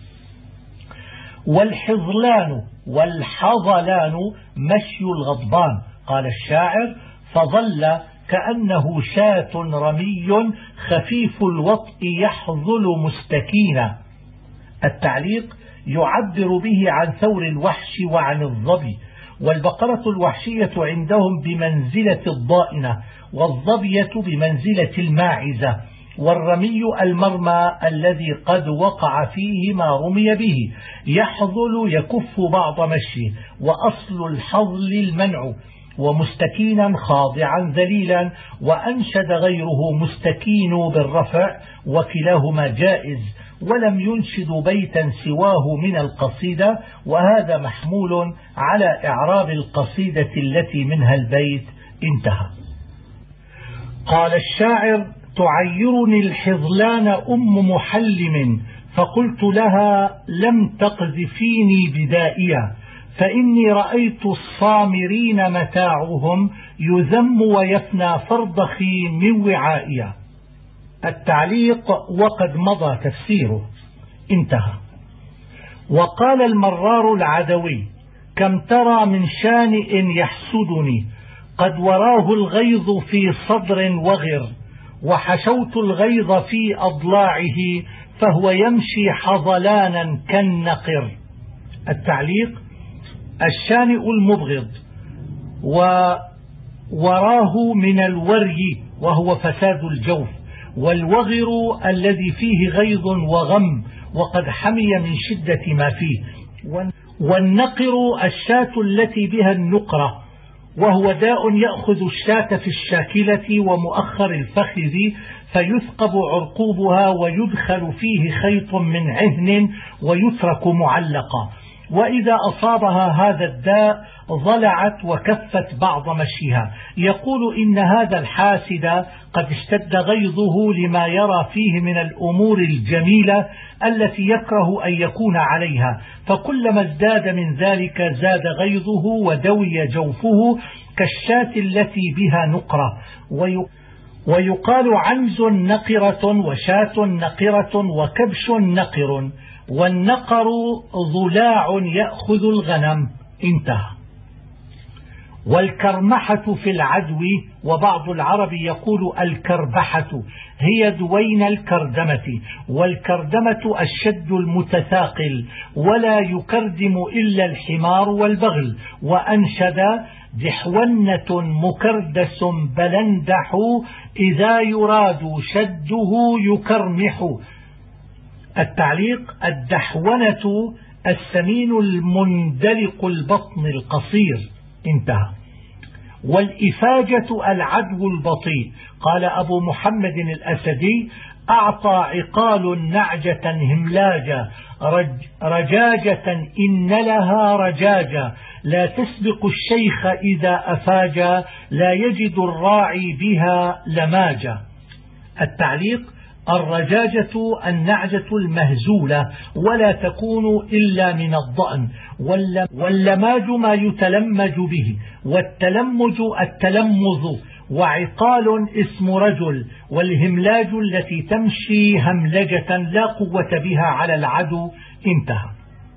والحظلان والحظلان مشي الغضبان. قال الشاعر فظل كأنه شاة رمي خفيف الوطء يحظل مستكينا. التعليق يعبر به عن ثور الوحش وعن الظبي. والبقرة الوحشية عندهم بمنزلة الضائنة، والظبية بمنزلة الماعزة. والرمي المرمى الذي قد وقع فيه ما رمي به. يحظل يكف بعض مشيه، وأصل الحظل المنع. ومستكينا خاضعا ذليلا، وأنشد غيره مستكين بالرفع، وكلاهما جائز، ولم ينشد بيتا سواه من القصيدة، وهذا محمول على إعراب القصيدة التي منها البيت. انتهى. قال الشاعر تعيرني الحظلان أم محلم، فقلت لها لم تقذفيني بدائية، فإني رأيت الصامرين متاعهم يذم ويفنى فرضخي من وعائية. التعليق وقد مضى تفسيره. انتهى. وقال المرار العدوي كم ترى من شانئ يحسدني، قد وراه الغيظ في صدر وغر، وحشوت الغيظ في أضلاعه، فهو يمشي حظلانا كالنقر. التعليق الشانئ المبغض، ووراه من الوري وهو فساد الجوف، والوغر الذي فيه غيظ وغم وقد حمي من شدة ما فيه. والنقر الشاة التي بها النقرة، وهو داء يأخذ الشاة في الشاكلة ومؤخر الفخذ، فيثقب عرقوبها ويدخل فيه خيط من عهن ويترك معلقا، وإذا أصابها هذا الداء ضلعت وكفت بعض مشيها. يقول إن هذا الحاسد قد اشتد غيظه لما يرى فيه من الأمور الجميلة التي يكره أن يكون عليها، فكلما ازداد من ذلك زاد غيظه ودوي جوفه كالشاة التي بها نقرة. ويقال عنز نقرة وشاة نقرة وكبش نقر، والنقر ضلاع يأخذ الغنم. انتهى. والكرمحة في العدو، وبعض العرب يقول الكربحة، هي دوين الكردمة، والكردمة الشد المتثاقل، ولا يكردم إلا الحمار والبغل. وأنشد دحونة مكردس بلندح، إذا يراد شده يكرمح. التعليق الدحونة السمين المندلق البطن القصير. انتهى. والإفاجة العدو البطيء. قال أبو محمد الأسدي أعطى عقال نعجة هملاجة رجاجة إن لها رجاجة، لا تسبق الشيخ إذا أفاجا، لا يجد الراعي بها لماجة. التعليق الرجاجة النعجة المهزولة ولا تكون إلا من الضأن، واللماج ما يتلمج به، والتلمج التلمذ، وعقال اسم رجل، والهملاج التي تمشي هملجة لا قوة بها على العدو. انتهى.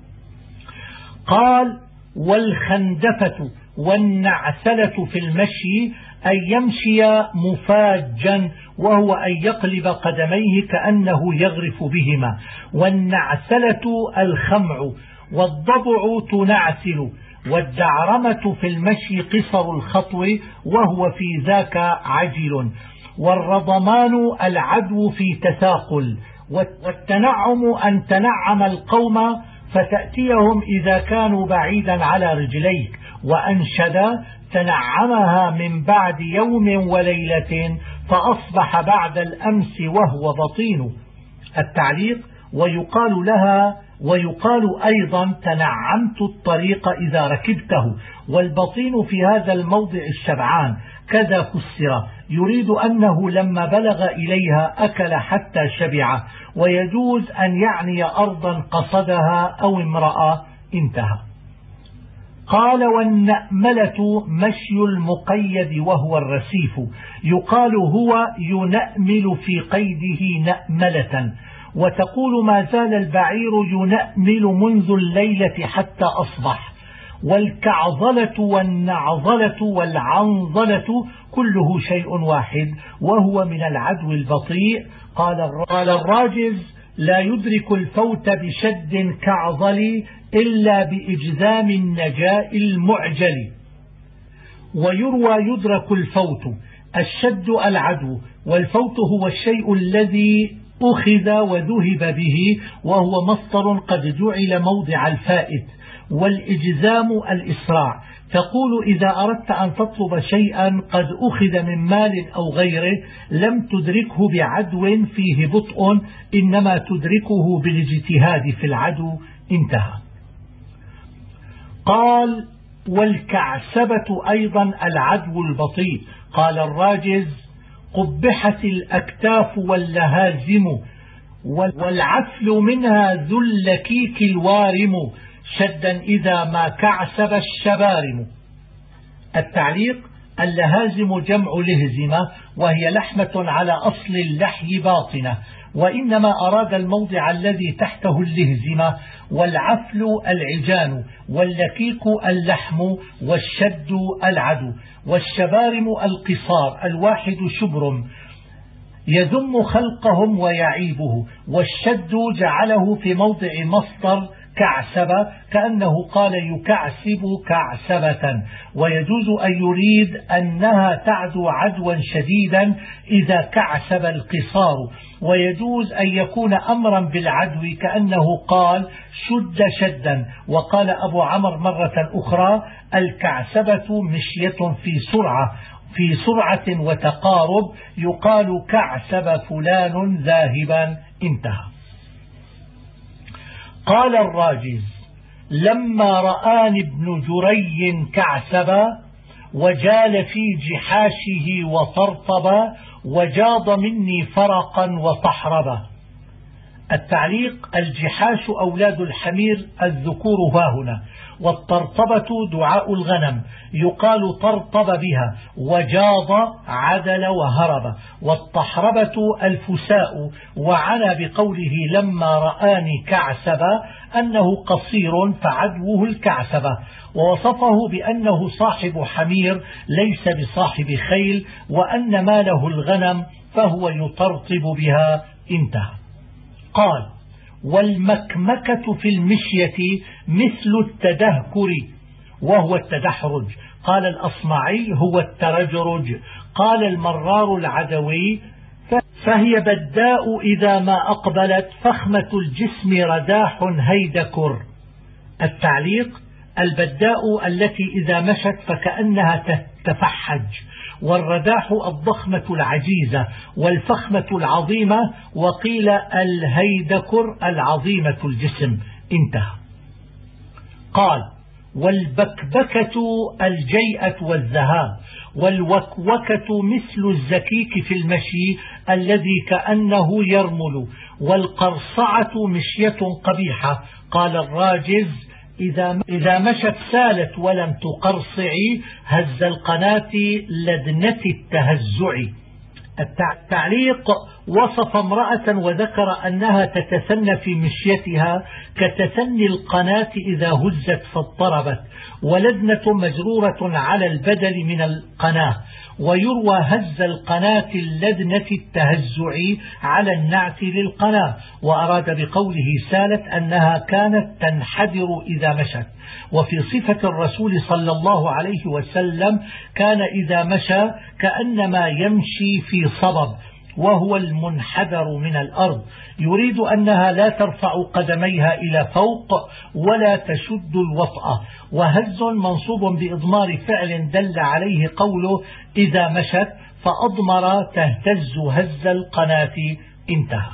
قال: والخندفة والنعسلة في المشي أن يمشي مفاجا، وهو أن يقلب قدميه كأنه يغرف بهما، والنعسلة الخمع، والضبع تنعسل، والدعرمة في المشي قصر الخطو وهو في ذاك عجل، والرضمان العدو في تثاقل، والتنعم أن تنعم القوم فتأتيهم إذا كانوا بعيدا على رجليك، وأنشد تنعمها من بعد يوم وليلة فأصبح بعد الأمس وهو بطين. التعليق: ويقال أيضا تنعمت الطريق إذا ركبته، والبطين في هذا الموضع الشبعان، كذا فسر، يريد أنه لما بلغ إليها أكل حتى شبع، ويجوز أن يعني أرضا قصدها أو امرأة. انتهى. قال: والنأملة مشي المقيد وهو الرسيف، يقال هو ينأمل في قيده نأملة، وتقول ما زال البعير ينأمل منذ الليلة حتى أصبح. والكعظلة والنعظلة والعنظلة كله شيء واحد، وهو من العدو البطيء. قال الراجز: لا يدرك الفوت بشد كعظل إلا بإجزام النجاء المعجل. ويروى يدرك الفوت، الشد العدو، والفوت هو الشيء الذي أخذ وذهب به، وهو مصدر قد جعل موضع الفائت. والإجزام الإسراع، تقول إذا أردت أن تطلب شيئا قد أخذ من مال أو غيره لم تدركه بعدو فيه بطء، إنما تدركه بالاجتهاد في العدو. انتهى. قال: والكعسبة أيضا العدو البطيء. قال الراجز: قبحت الأكتاف واللهازم، والعفل منها ذو اللكيك الوارم، شدا إذا ما كعسب الشبارم. التعليق: اللهازم جمع لهزمة، وهي لحمة على أصل اللحي باطنة، وإنما أراد الموضع الذي تحته اللهزمة. والعفل العجان، واللكيك اللحم، والشد العدو، والشبارم القصار، الواحد شبر يذم خلقهم ويعيبه. والشد جعله في موضع مصدر كعسب، كأنه قال يكعسب كعسبة، ويجوز أن يريد أنها تعدو عدوا شديدا إذا كعسب القصار، ويجوز أن يكون أمرا بالعدو كأنه قال شد شدا. وقال أبو عمرو مرة أخرى: الكعسبة مشية في سرعة وتقارب، يقال كعسب فلان ذاهبا. انتهى. قال الراجز: لما رآني ابن جري كعسبا، وجال في جحاشه وطرطبا، وجاض مني فرقا وطحربا. التعليق: الجحاش أولاد الحمير الذكور هاهنا، والطرطبة دعاء الغنم، يقال طرطب بها، وجاض عدل وهرب، والطحربة الفساء. وعنى بقوله لما رآني كعسبا أنه قصير فعدوه الكعسبة، ووصفه بأنه صاحب حمير ليس بصاحب خيل، وأن ماله الغنم فهو يطرطب بها. انتهى. قال: والمكمكة في المشية مثل التدهكر وهو التدحرج. قال الأصمعي: هو الترجرج. قال المرار العدوي: فهي بداء إذا ما أقبلت، فخمة الجسم رداح هيدكر. التعليق: البداء التي إذا مشت فكأنها تفحج، والرداح الضخمة العجيزة، والفخمة العظيمة، وقيل الهيدكر العظيمة الجسم. انتهى. قال: والبكبكة الجيئة والذهاب، والوكوكة مثل الزكيك في المشي الذي كأنه يرمل، والقرصعة مشية قبيحة. قال الراجز: إذا مشت سالت ولم تقرصعي هز القناة لدنة التهزع. التعليق: وصف امرأة وذكر أنها تتثنى في مشيتها كتثني القناة إذا هزت فاضطربت، ولدنة مجرورة على البدل من القناة. ويروى هز القناة اللدنة التهزع على النعت للقناة، وأراد بقوله سالت أنها كانت تنحدر إذا مشت. وفي صفة الرسول صلى الله عليه وسلم كان إذا مشى كأنما يمشي في صبب، وهو المنحدر من الأرض، يريد أنها لا ترفع قدميها إلى فوق ولا تشد الوطأة. وهز منصوب بإضمار فعل دل عليه قوله إذا مشت، فأضمر تهتز هز القناة. انتهى.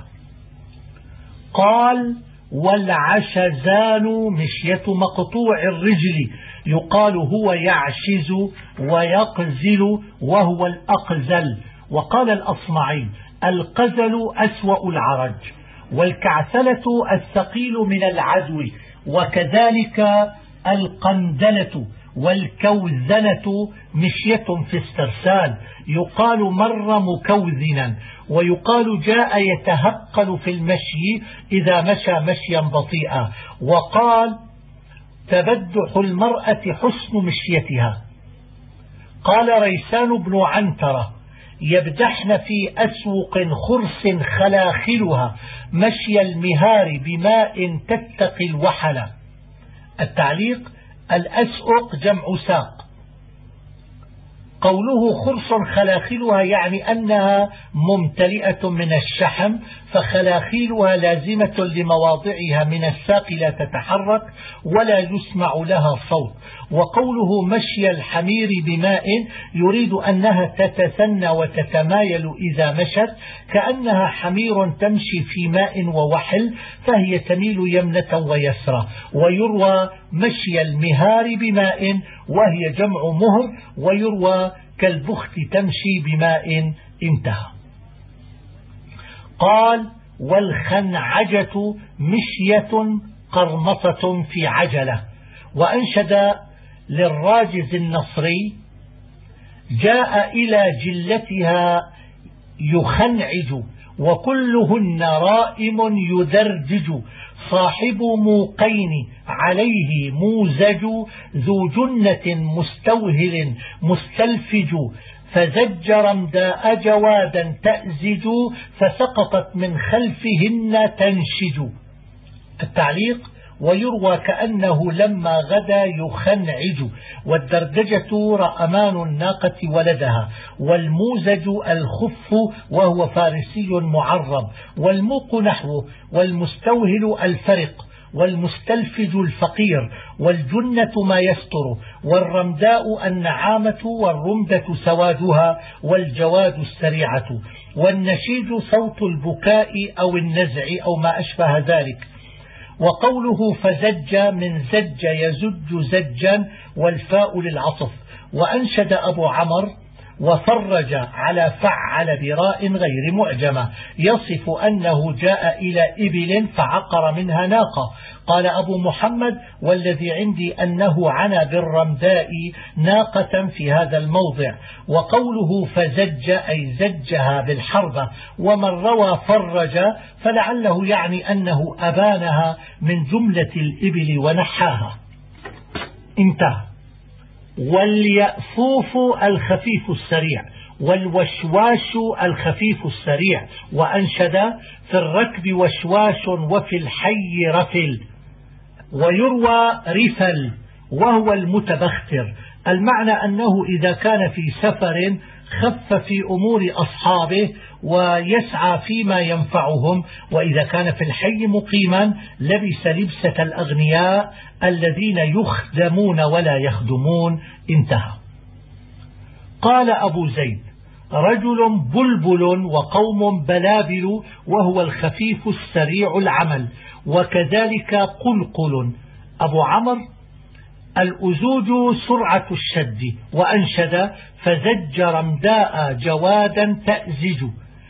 قال: والعشزان مشية مقطوع الرجل، يقال هو يعشز ويقزل وهو الأقزل. وقال الأصمعي: القزل أسوأ العرج، والكعثلة الثقيل من العدو، وكذلك القندلة. والكوذنة مشية في استرسال، يقال مر مكوذنا، ويقال جاء يتهقل في المشي إذا مشى مشيا بطيئا. وقال: تبدح المرأة حسن مشيتها. قال ريسان بن عنترة: يبدحن في أسوق خرس خلاخلها مشي المهار بماء تتقي الوحل. التعليق: الأسوق جمع ساق. قوله خرس خلاخلها يعني أنها ممتلئة من الشحم، فخلاخيلها لازمة لمواضعها من الساق لا تتحرك ولا يسمع لها صوت. وقوله مشي الحمير بماء يريد أنها تتثنى وتتمايل إذا مشت كأنها حمير تمشي في ماء ووحل، فهي تميل يمنة ويسرى. ويروى مشي المهار بماء وهي جمع مهر، ويروى كالبخت تمشي بماء. انتهى. قال: والخنعجة مشية قرمصة في عجلة. وأنشد للراجز النصري: جاء إلى جلتها يخنعج وكلهن رائم يدرجج، صاحب موقين عليه موزج، ذو جنة مستوهل مستلفج، فزج رمداء جوادا تأزج، فسقطت من خلفهن تنشج. التعليق: ويروى كأنه لما غدا يخنعج. والدردجة رأمان الناقة ولدها، والموزج الخف وهو فارسي معرب، والموق نحوه، والمستوهل الفرق، والمستلفج الفقير، والجنة ما يستر، والرمداء النعامة، والرمدة سوادها، والجواد السريعة، والنشيج صوت البكاء أو النزع أو ما أشبه ذلك. وقوله فزج من زج يزج زجا، والفاء للعطف. وأنشد أبو عمرو: وفرج على فعل براء غير معجمة، يصف أنه جاء إلى إبل فعقر منها ناقة. قال أبو محمد: والذي عندي أنه عنى بالرمداء ناقة في هذا الموضع. وقوله فزج أي زجها بالحربة. ومن روى فرج فلعله يعني أنه أبانها من جملة الإبل ونحاها. انتهى. واليأفوف الخفيف السريع، والوشواش الخفيف السريع. وأنشد: في الركب وشواش وفي الحي رفل. ويروى رفل وهو المتبختر. المعنى أنه إذا كان في سفر خف في أمور أصحابه ويسعى فيما ينفعهم، وإذا كان في الحي مقيما لبس لبسة الأغنياء الذين يخدمون ولا يخدمون. انتهى. قال أبو زيد: رجل بلبل وقوم بلابل، وهو الخفيف السريع العمل، وكذلك قلقل. أبو عمرو: الأزوج سرعة الشد، وأنشد فزج رمداء جوادا تأزج.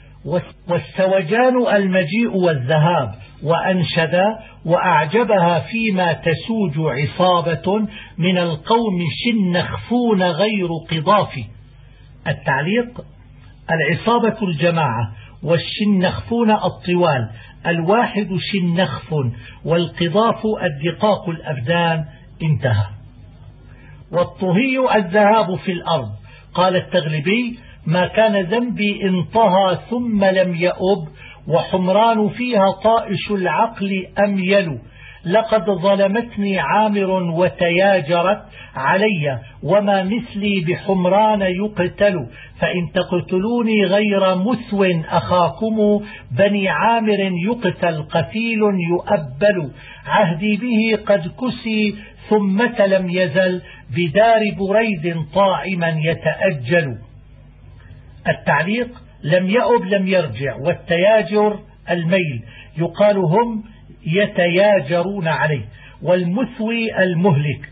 والسوجان المجيء والذهاب، وأنشد وأعجبها فيما تسوج عصابة من القوم شنخفون غير قضاف. التعليق: العصابة الجماعة، والشنخفون الطوال، الواحد شنخف، والقضاف الدقاق الأبدان. انتهى. والطهي الذهاب في الأرض. قال التغلبي: ما كان ذنبي انطهى ثم لم يؤب، وحمران فيها طائش العقل أميل. لقد ظلمتني عامر وتياجرت علي، وما مثلي بحمران يقتل. فإن تقتلوني غير مثو أخاكم، بني عامر يقتل قتيل يؤبل. عهدي به قد كسي ثمة لم يزل، بدار بريد طاعما يتأجل. التعليق: لم يؤب لم يرجع، والتياجر الميل، يقال هم يتياجرون عليه. والمثوي المهلك،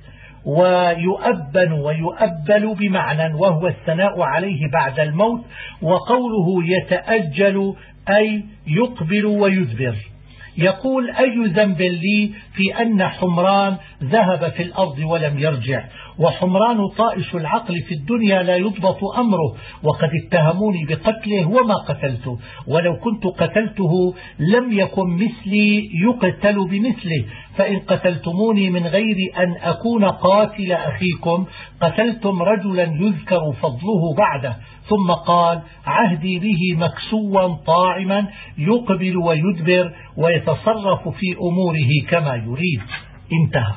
ويؤبن ويؤبل بمعنى، وهو الثناء عليه بعد الموت. وقوله يتأجل أي يقبل ويدبر. يقول: أي ذنب لي في أن حمران ذهب في الأرض ولم يرجع؟ وحمران طائش العقل في الدنيا لا يضبط أمره، وقد اتهموني بقتله وما قتلته، ولو كنت قتلته لم يكن مثلي يقتل بمثله. فإن قتلتموني من غير أن أكون قاتل أخيكم، قتلتم رجلا يذكر فضله بعده. ثم قال: عهدي به مكسوا طاعما يقبل ويدبر، ويتصرف في أموره كما يريد. انتهى.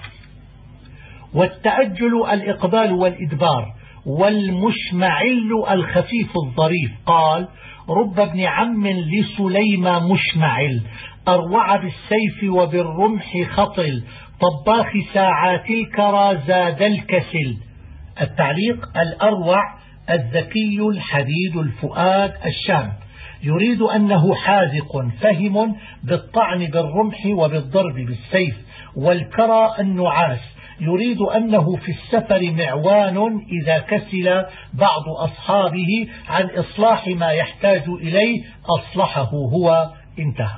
والتأجل الإقبال والإدبار. والمشمعل الخفيف الظريف. قال: رب ابن عم لسليم مشمعل، أروع بالسيف وبالرمح خطل، طباخ ساعات الكرى زاد الكسل. التعليق: الأروع الذكي الحديد الفؤاد الشام، يريد أنه حاذق فهم بالطعن بالرمح وبالضرب بالسيف. والكرى النعاس، يريد أنه في السفر معوان إذا كسل بعض أصحابه عن إصلاح ما يحتاج إليه أصلحه هو. انتهى.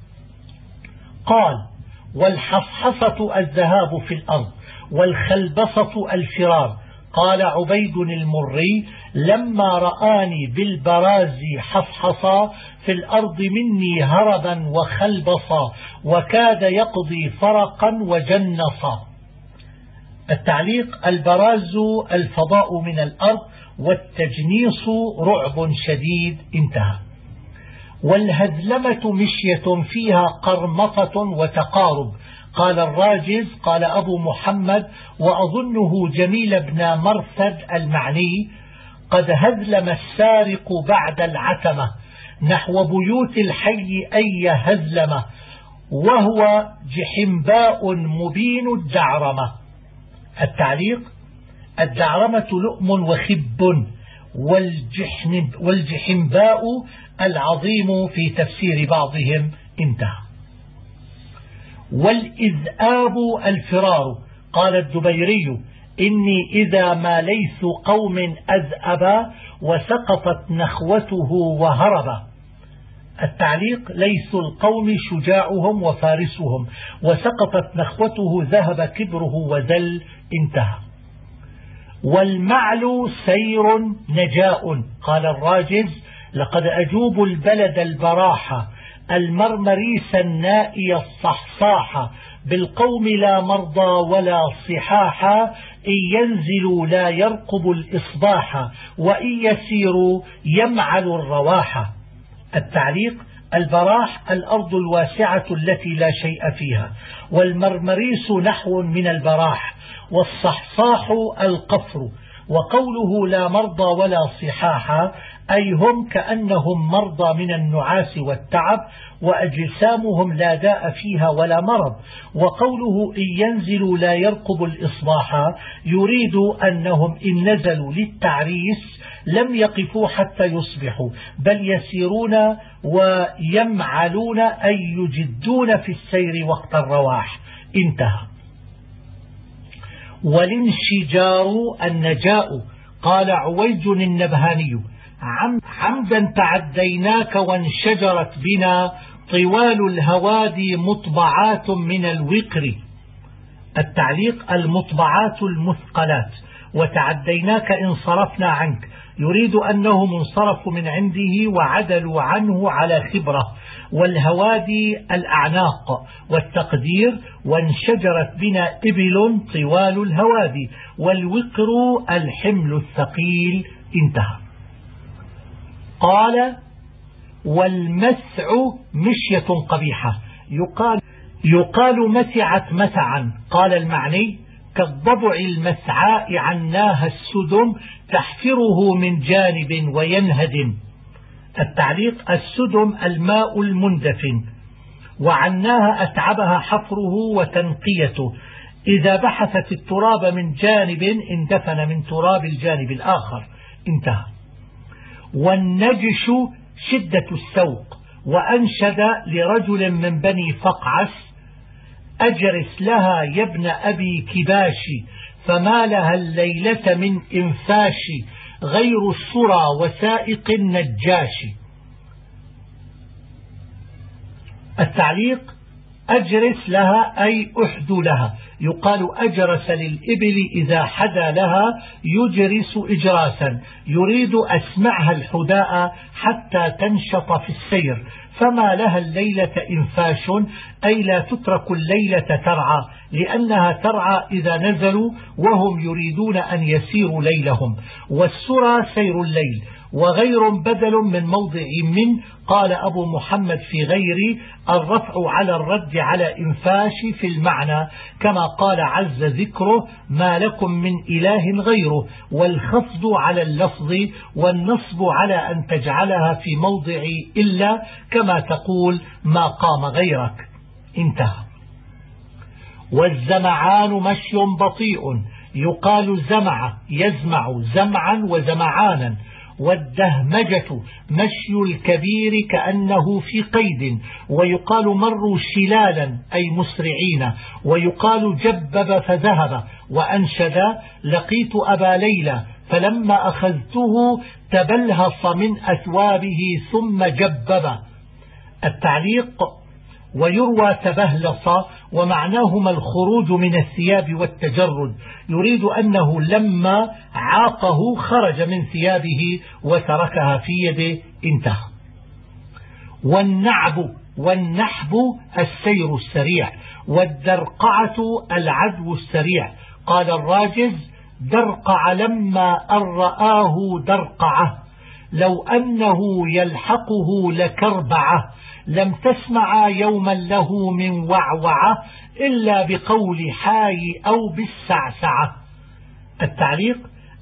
قال: والحصحصة الذهاب في الأرض، والخلبصة الفرار. قال عبيد المري: لما رآني بالبرازي حصحصا، في الأرض مني هربا وخلبصا، وكاد يقضي فرقا وجنصا. التعليق: البراز الفضاء من الأرض، والتجنيص رعب شديد. انتهى. والهزلمة مشية فيها قرمطة وتقارب. قال الراجز: قال أبو محمد وأظنه جميل بن مرثد المعني: قد هزلم السارق بعد العتمة، نحو بيوت الحي أي هزلمة، وهو جحمباء مبين الدعرمة. التعليق: الدعرمة لؤم وخب، والجحمباء العظيم في تفسير بعضهم. انتهى. والإذآب الفرار. قال الدبيري: إني إذا ما ليث قوم أذأبا، وسقطت نخوته وهربا. التعليق: ليث القوم شجاعهم وفارسهم، وسقطت نخوته ذهب كبره وزل. انتهى. والمعل سير نجاء. قال الراجز: لقد أجوب البلد البراحة، المرمريس النائي الصحصاحة، بالقوم لا مرضى ولا صحاحا، إن ينزلوا لا يرقب الإصباح، وإن يسيروا يمعل الرواحة. التعليق: البراح الأرض الواسعة التي لا شيء فيها، والمرمريس نحو من البراح، والصحصاح القفر. وقوله لا مرضى ولا صحاحا أي هم كأنهم مرضى من النعاس والتعب، وأجسامهم لا داء فيها ولا مرض. وقوله إن ينزلوا لا يرقب الإصباح يريد أنهم إن نزلوا للتعريس لم يقفوا حتى يصبحوا، بل يسيرون ويمعلون أي يجدون في السير وقت الرواح. انتهى. والانشجار النجاء. قال عويج النبهاني: عمدا تعديناك وانشجرت بنا طوال الهوادي مطبعات من الوقر. التعليق: المطبعات المثقلات. وتعديناك انصرفنا عنك، يريد أنهم انصرفوا من عنده وعدلوا عنه على خبرة. والهوادي الأعناق. والتقدير: وانشجرت بنا إبل طوال الهوادي. والوقر الحمل الثقيل. انتهى. قال: والمسع مشية قبيحة، يقال مسعت مسعا. قال المعني: كالضبع المسعاء عناها السدم تحفره من جانب وينهدم. التعليق: السدم الماء المندفن، وعناها أتعبها حفره وتنقيته. إذا بحثت التراب من جانب اندفن من تراب الجانب الآخر. انتهى. والنجش شدة السوق. وأنشد لرجل من بني فقعس: أجرس لها يا ابن أبي كباشي، فما لها الليلة من إنفاش، غير الصرى وسائق النجاش. التعليق: أجرس لها أي أحد لها. يقال أجرس للإبل إذا حدا لها يجرس إجراسا، يريد أسمعها الحداء حتى تنشط في السير. فما لها الليلة إنفاش أي لا تترك الليلة ترعى، لأنها ترعى إذا نزلوا وهم يريدون أن يسيروا ليلهم. والسرى سير الليل. وغير بدل من موضع من. قال أبو محمد في غير: الرفع على الرد على إنفاش في المعنى، كما قال عز ذكره: ما لكم من إله غيره. والخفض على اللفظ، والنصب على أن تجعلها في موضع إلا، كما تقول: ما قام غيرك. انتهى. والزمعان مشي بطيء، يقال زمع يزمع زمعا وزمعانا. والدهمجة مشي الكبير كأنه في قيد، ويقال مروا شلالا أي مسرعين. ويقال جبب فذهب. وأنشد: لقيت أبا ليلى فلما أخذته تبلهص من أثوابه ثم جبب. التعليق: ويروى تبهلص، ومعناهما الخروج من الثياب والتجرد، يريد أنه لما عاقه خرج من ثيابه وتركها في يده. انتهى. والنحب السير السريع. والدرقعة العدو السريع. قال الراجز: درقع لما أن رآه درقعه، لو أنه يلحقه لكربعه، لم تسمع يوما له من وعوعة إلا بقول حاي أو بالسعسعة. التعليق: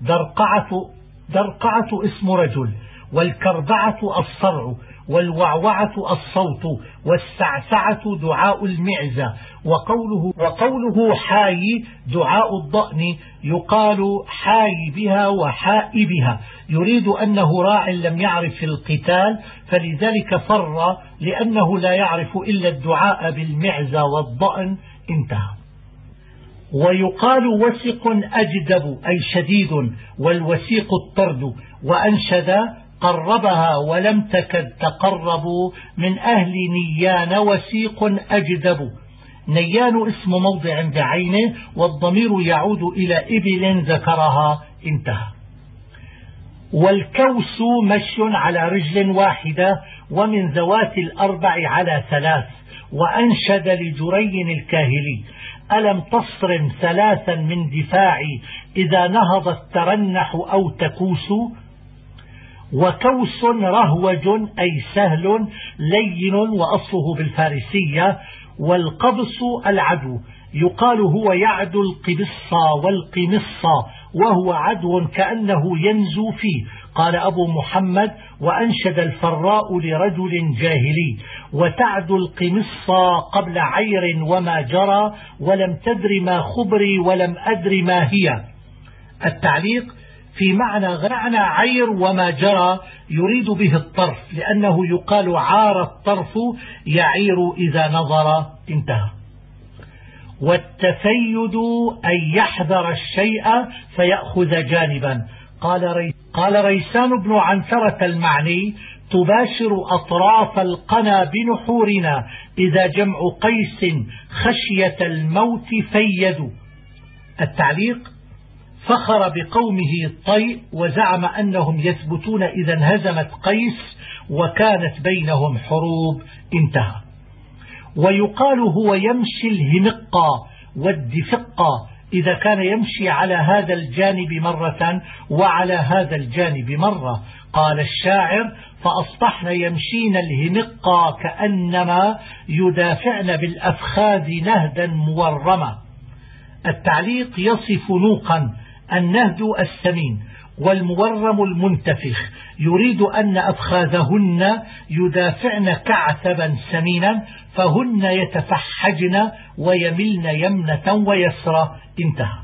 درقعة اسم رجل، والكربعة الصرع، والوعوعة الصوت، والسعسعة دعاء المعزة. وقوله حاي دعاء الضأن، يقال حاي بها وحاء بها، يريد أنه راع لم يعرف القتال فلذلك فر، لأنه لا يعرف إلا الدعاء بالمعزة والضأن. انتهى. ويقال وسق أجدب أي شديد، والوسيق الطرد. وأنشد: قربها ولم تكد تقرب، من أهل نيان وسيق أجدب. نيان اسم موضع بعينه، والضمير يعود إلى إبل ذكرها. انتهى. والكوس مشي على رجل واحدة، ومن ذوات الأربع على ثلاث. وأنشد لجري الكاهلي: ألم تصرم ثلاثا من دفاعي، إذا نهضت ترنح أو تكوس. وكوس رهوج أي سهل لين، وأصله بالفارسية. والقبص العدو، يقال هو يعدو القبصة والقمصة، وهو عدو كأنه ينزو فيه. قال أبو محمد: وأنشد الفراء لرجل جاهلي: وتعدو القمصة قبل عير وما جرى، ولم تدر ما خبري ولم أدر ما هي. التعليق: في معنى عير وما جرى يريد به الطرف، لأنه يقال عار الطرف يعير إذا نظر. انتهى. والتفيد أن يحذر الشيء فيأخذ جانبا. قال ريسان بن عنترة المعني: تباشر أطراف القنا بنحورنا إذا جمع قيس خشية الموت فيدوا. التعليق: فخر بقومه الطيء وزعم أنهم يثبتون إذا انهزمت قيس وكانت بينهم حروب. انتهى. ويقال هو يمشي الهمقة والدفقة إذا كان يمشي على هذا الجانب مرة وعلى هذا الجانب مرة. قال الشاعر: فأصبحن يمشين الهمقة كأنما يدافعن بالأفخاذ نهدا مورما. التعليق: يصف نوقا النهد السمين والمورم المنتفخ، يريد أن أفخاذهن يدافعن كعثبا سمينا فهن يتفحجن ويملن يمنة ويسرى. انتهى.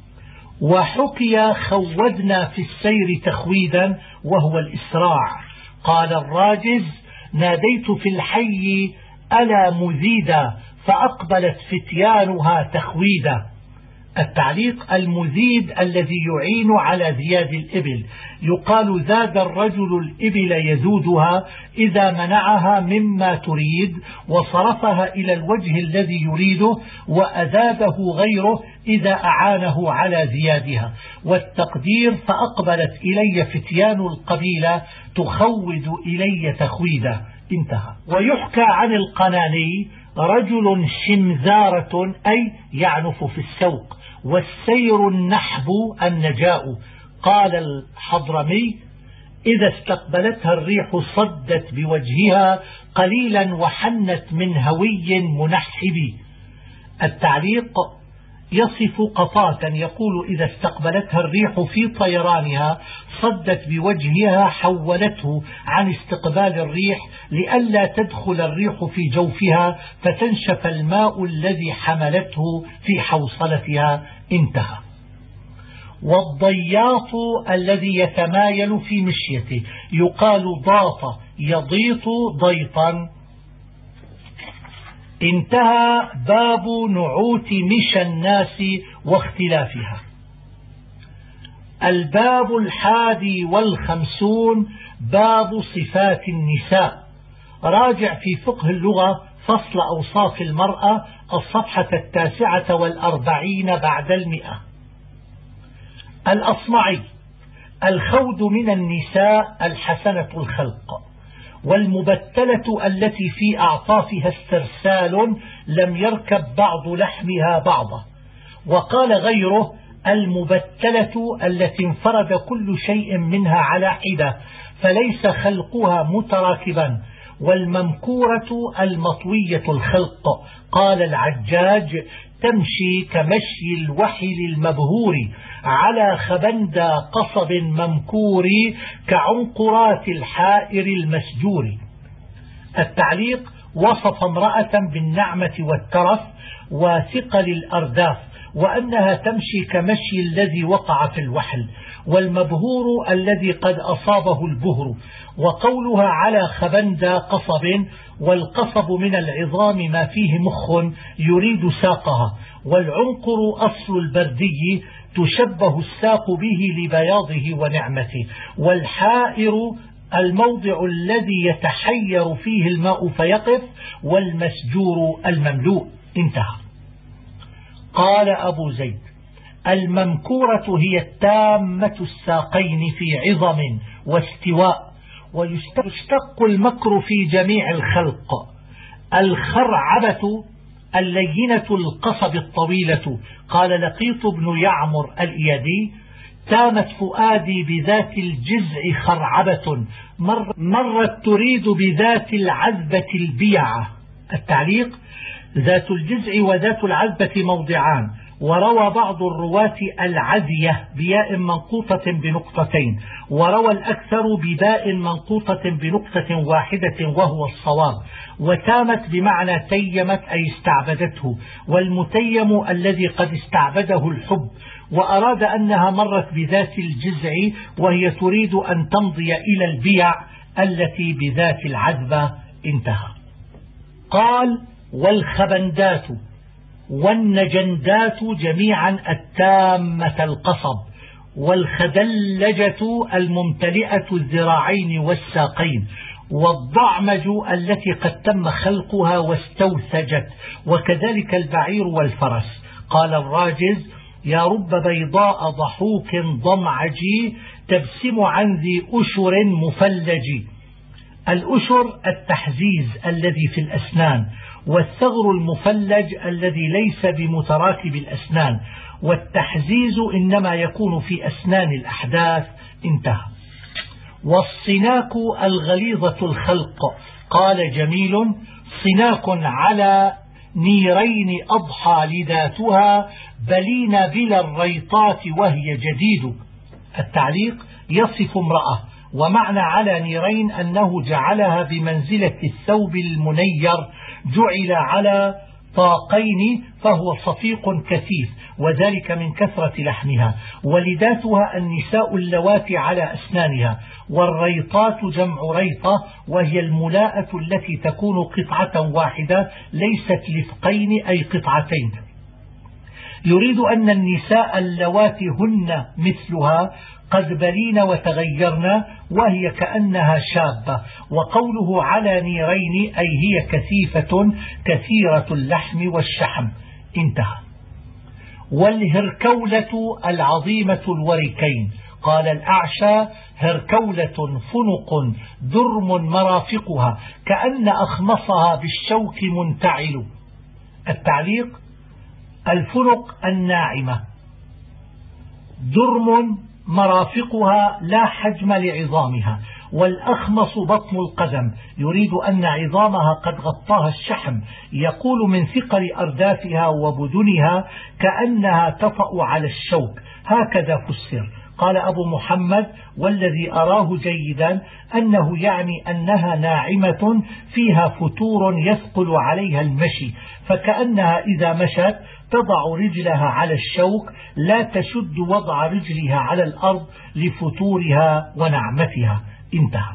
وحكي خودنا في السير تخويدا وهو الإسراع. قال الراجز: ناديت في الحي ألا مذيدا فأقبلت فتيانها تخويدا. التعليق: المذيد الذي يعين على زياد الإبل، يقال زاد الرجل الإبل يزودها إذا منعها مما تريد وصرفها إلى الوجه الذي يريده، وأزاده غيره إذا أعانه على زيادها. والتقدير: فأقبلت إلي فتيان القبيلة تخود إلي تخويدا. انتهى. ويحكى عن القناني: رجل شمزارة أي يعنف في السوق، والسير النحب النجاء. قال الحضرمي: إذا استقبلتها الريح صدت بوجهها قليلا وحنت من هوي منحب. التعليق: يصف قطاة يقول: إذا استقبلتها الريح في طيرانها صدت بوجهها حولته عن استقبال الريح لئلا تدخل الريح في جوفها فتنشف الماء الذي حملته في حوصلتها. انتهى. والضياط الذي يتمايل في مشيته، يقال ضاط يضيط ضيطا. انتهى باب نعوت مشى الناس واختلافها. الباب 51 باب صفات النساء. راجع في فقه اللغة فصل أوصاف المرأة الصفحة 49 بعد 100. الأصمعي: الخود من النساء الحسنة الخلق، والمبتلة التي في أعطافها استرسال لم يركب بعض لحمها بعضا. وقال غيره: المبتلة التي انفرد كل شيء منها على حدة فليس خلقها متراكبا. والممكورة المطوية الخلق. قال العجاج: تمشي كمشي الوحل المبهور على خبندى قصب ممكور كعنقرات الحائر المسجور. التعليق: وصف امرأة بالنعمة والترف وثقل الأرداف، وأنها تمشي كمشي الذي وقع في الوحل، والمبهور الذي قد أصابه البهر. وقولها على خبندى قصب، والقصب من العظام ما فيه مخ يريد ساقها، والعنقر أصل البردي تشبه الساق به لبياضه ونعمته، والحائر الموضع الذي يتحير فيه الماء فيقف، والمسجور المملوء. انتهى. قال أبو زيد: الممكورة هي التامة الساقين في عظم واستواء، ويشتق المكر في جميع الخلق. الخرعبة اللينة القصب الطويلة. قال لقيط بن يعمر الإيادي: تامت فؤادي بذات الجزع خرعبة، مرت تريد بذات العذبة البيعة. التعليق: ذات الجزع وذات العذبة موضعان. وروى بعض الرواة العذية بياء منقوطة بنقطتين، وروى الأكثر بباء منقوطة بنقطة واحدة وهو الصواب. وتامت بمعنى تيمت أي استعبدته، والمتيم الذي قد استعبده الحب. وأراد أنها مرت بذات الجزع وهي تريد أن تمضي إلى البيع التي بذات العذبة. انتهى. قال: والخبندات والنجندات جميعا التامة القصب، والخدلجة الممتلئة الذراعين والساقين، والضعمج التي قد تم خلقها واستوثجت، وكذلك البعير والفرس. قال الراجز: يا رب بيضاء ضحوك ضمعجي تبسم عن ذي أشر مفلج. الأشر التحزيز الذي في الأسنان، والثغر المفلج الذي ليس بمتراكب الأسنان، والتحزيز إنما يكون في أسنان الأحداث. انتهى. والصناك الغليظة الخلق. قال جميل: صناك على نيرين أضحى لذاتها بلين بلا الريطات وهي جديد. التعليق: يصف امرأة، ومعنى على نيرين أنه جعلها بمنزلة الثوب المنير جعل على طاقين، فهو صفيق كثيف، وذلك من كثرة لحمها. ولداتها النساء اللواتي على أسنانها. والريطات جمع ريطة، وهي الملاءة التي تكون قطعة واحدة ليست لفقين أي قطعتين. يريد أن النساء اللواتي هن مثلها قد بلين وتغيرن، وهي كأنها شابة. وقوله على نيرين أي هي كثيفة كثيرة اللحم والشحم. انتهى. والهركولة العظيمة الوركين. قال الأعشى: هركولة فنق درم مرافقها كأن أخمصها بالشوك منتعل. التعليق: الفنق الناعمة، درم مرافقها لا حجم لعظامها، والأخمص بطن القدم، يريد أن عظامها قد غطاها الشحم، يقول من ثقل أردافها وبدنها كأنها تطأ على الشوك، هكذا فسر. قال أبو محمد: والذي أراه جيدا أنه يعني أنها ناعمة فيها فتور يثقل عليها المشي، فكأنها إذا مشت تضع رجلها على الشوك، لا تشد وضع رجلها على الأرض لفتورها ونعمتها. انتهى.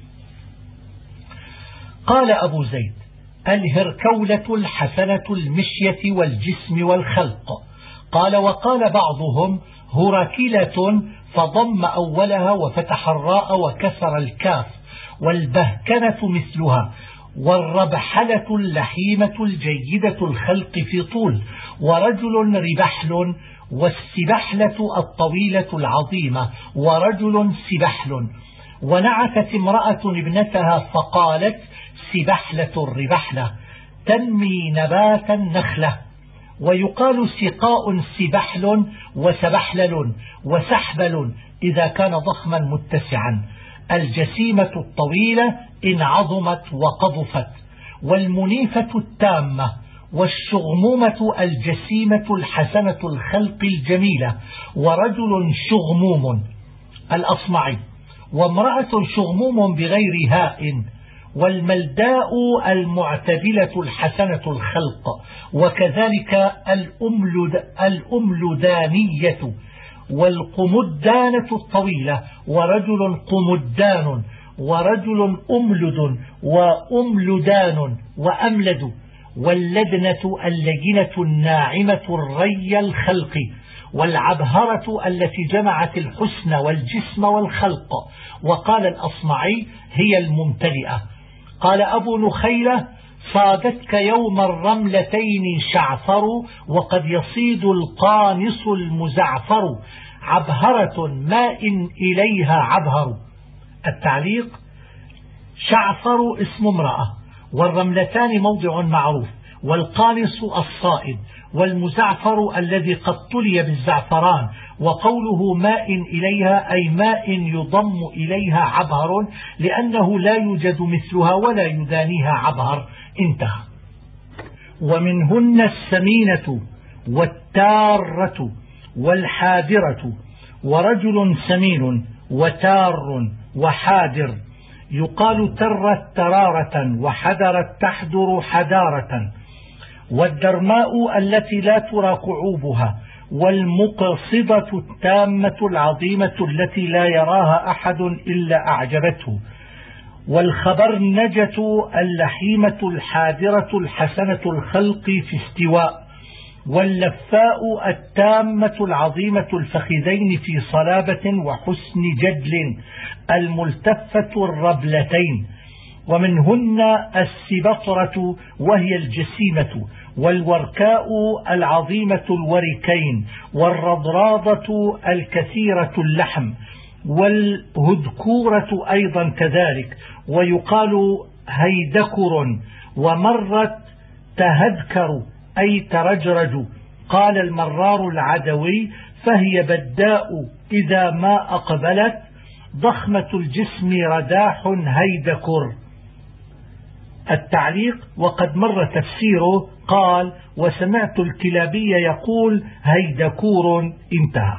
قال أبو زيد: الهركولة الحسنة المشية والجسم والخلق. قال: وقال بعضهم: هركلة، فضم أولها وفتح الراء وكسر الكاف، والبهكنة مثلها، والربحلة اللحيمة الجيدة الخلق في طول، ورجل ربحل، والسبحلة الطويلة العظيمة، ورجل سبحل. ونعتت امرأة ابنتها فقالت: سبحلة الربحلة، تنمي نبات النخلة. ويقال سقاء سبحل وسبحلل وسحبل إذا كان ضخما متسعا. الجسيمة الطويلة إن عظمت وقضفت، والمنيفة التامة، والشغمومة الجسيمة الحسنة الخلق الجميلة، ورجل شغموم. الأصمعي: وامرأة شغموم بغير هاء. والملداء المعتدلة الحسنة الخلق، وكذلك الأملدانية، والقمدانة الطويلة، ورجل قمدان، ورجل أملد وأملدان وأملد. واللدنة اللجنة الناعمة الري الخلق. والعبهرة التي جمعت الحسن والجسم والخلق. وقال الأصمعي: هي الممتلئة. قال أبو نخيلة: صادتك يوم الرملتين شعفر، وقد يصيد القانص المزعفر، عبهرة ماء إليها عبهر. التعليق: شعفر اسم امرأة، والرملتان موضع معروف، والقانص الصائد، والمزعفر الذي قد طلي بالزعفران. وقوله ماء إليها أي ماء يضم إليها عبهر، لأنه لا يوجد مثلها ولا يدانيها عبهر. انتهى. ومنهن السمينة والتارة والحادرة. ورجل سمين وتار وحادر، يقال ترت ترارة وحدرت تحدر حدارة. والدرماء التي لا ترى كعوبها، والمقصدة التامة العظيمة التي لا يراها أحد إلا أعجبته. والخبرنجة اللحيمة الحادرة الحسنة الخلق في استواء. واللفاء التامة العظيمة الفخذين في صلابة وحسن جدل الملتفة الربلتين، ومنهن السبطرة وهي الجسيمة، والوركاء العظيمة الوركين، والرضراضة الكثيرة اللحم، والهدكورة أيضا كذلك، ويقال هيدكر، ومرت تهدكر أي ترجرج. قال المرار العدوي: فهي بداء إذا ما أقبلت، ضخمة الجسم رداح هيدكر. التعليق: وقد مر تفسيره. قال: وسمعت الكلابي يقول هيدكور. انتهى.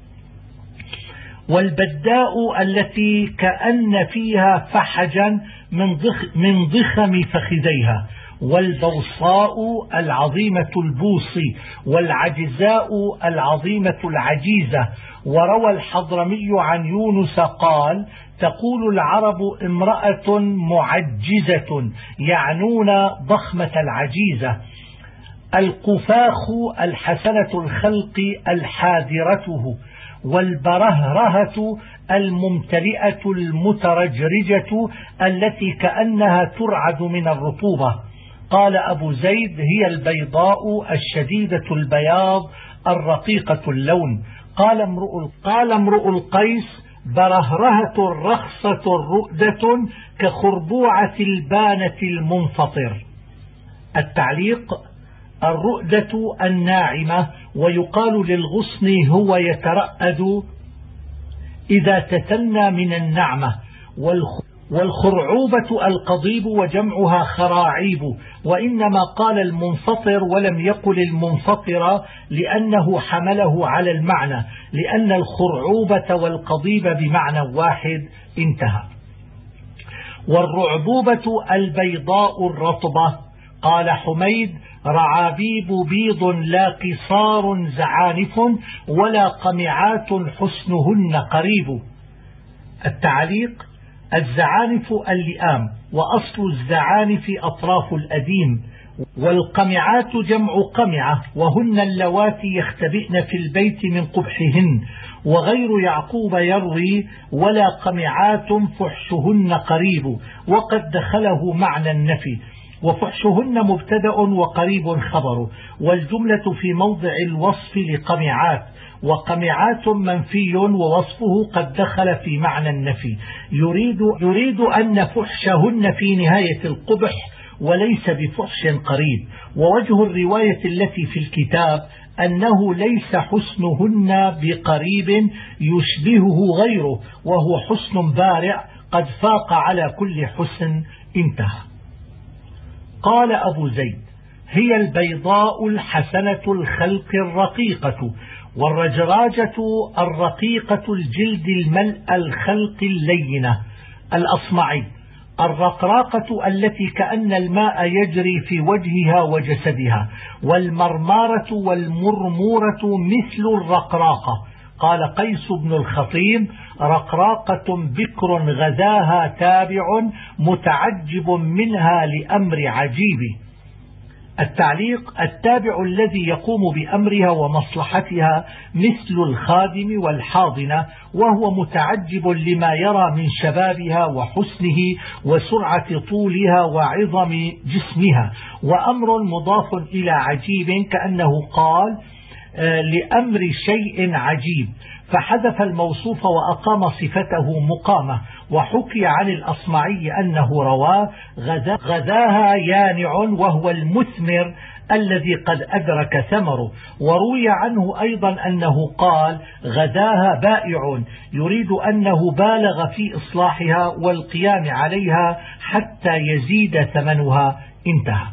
والبداء التي كأن فيها فحجا من ضخم فخذيها، والبوصاء العظيمة البوصي، والعجزاء العظيمة العجيزة. وروى الحضرمي عن يونس قال: تقول العرب امرأة معجزة، يعنون ضخمة العجيزة. القفاخ الحسنة الخلق الحاذرته، والبرهرهة الممتلئة المترجرجة التي كأنها ترعد من الرطوبة. قال أبو زيد: هي البيضاء الشديدة البياض الرقيقة اللون. قال امرؤ القيس: برهرهة رخصة رؤدة كخربوعة البانة المنفطر. التعليق: الرؤدة الناعمة، ويقال للغصن هو يترأد إذا تثنى من النعمة. والخرعوبة القضيب وجمعها خراعيب، وإنما قال المنفطر ولم يقل المنفطر لأنه حمله على المعنى، لأن الخرعوبة والقضيب بمعنى واحد. انتهى. والرعبوبة البيضاء الرطبة. قال حميد: رعابيب بيض لا قصار زعانف ولا قمعات حسنهن قريب. التعليق: الزعانف اللئام، وأصل الزعانف أطراف الأديم، والقمعات جمع قمعة، وهن اللواتي يختبئن في البيت من قبحهن. وغير يعقوب يروي: ولا قمعات فحشهن قريب، وقد دخله معنى النفي، وفحشهن مبتدأ وقريب خبر، والجملة في موضع الوصف لقمعات، وقمعات منفي ووصفه قد دخل في معنى النفي. يريد أن فحشهن في نهاية القبح وليس بفحش قريب. ووجه الرواية التي في الكتاب أنه ليس حسنهن بقريب يشبهه غيره، وهو حسن بارع قد فاق على كل حسن. انتهى. قال أبو زيد: هي البيضاء الحسنة الخلق الرقيقة، والرجراجة الرقيقة الجلد الملء الخلق اللينة. الأصمعي: الرقراقة التي كأن الماء يجري في وجهها وجسدها. والمرمارة والمرمورة مثل الرقراقة. قال قيس بن الخطيب: رقراقة بكر غذاها تابع متعجب منها لأمر عجيب. التعليق: التابع الذي يقوم بأمرها ومصلحتها مثل الخادم والحاضنة، وهو متعجب لما يرى من شبابها وحسنه وسرعة طولها وعظم جسمها. وأمر مضاف إلى عجيب، كأنه قال لأمر شيء عجيب، فحذف الموصوف وأقام صفته مقامة. وحكي عن الأصمعي أنه رواه: غذاها يانع، وهو المثمر الذي قد أدرك ثمره. وروي عنه أيضا أنه قال: غذاها بائع، يريد أنه بالغ في إصلاحها والقيام عليها حتى يزيد ثمنها. انتهى.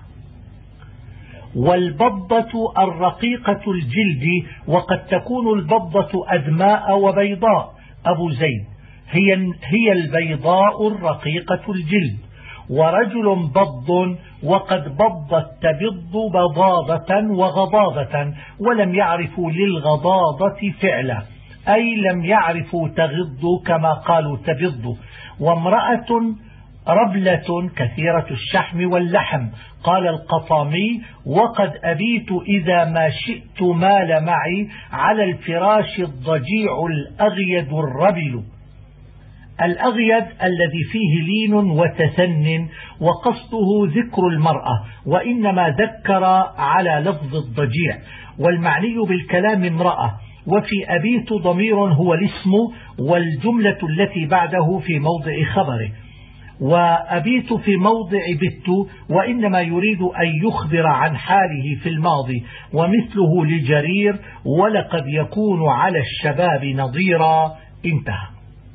والبضة الرقيقة الجلد، وقد تكون البضة أدماء وبيضاء. أبو زيد: هي البيضاء الرقيقة الجلد. ورجل بض، وقد بضت تبض بضاضة وغضاضة، ولم يعرفوا للغضاضة فعلا، أي لم يعرفوا تغض كما قالوا تبض. وامرأة ربلة كثيرة الشحم واللحم. قال القطامي: وقد أبيت إذا ما شئت مال معي على الفراش الضجيع الأغيد الربل. الأغيد الذي فيه لين وتثن، وقصده ذكر المرأة، وإنما ذكر على لفظ الضجيع، والمعني بالكلام امرأة. وفي أبيت ضمير هو الاسم والجملة التي بعده في موضع خبره، وأبيت في موضع بت، وإنما يريد أن يخبر عن حاله في الماضي، ومثله لجرير: ولقد يكون على الشباب نظيرا. انتهى.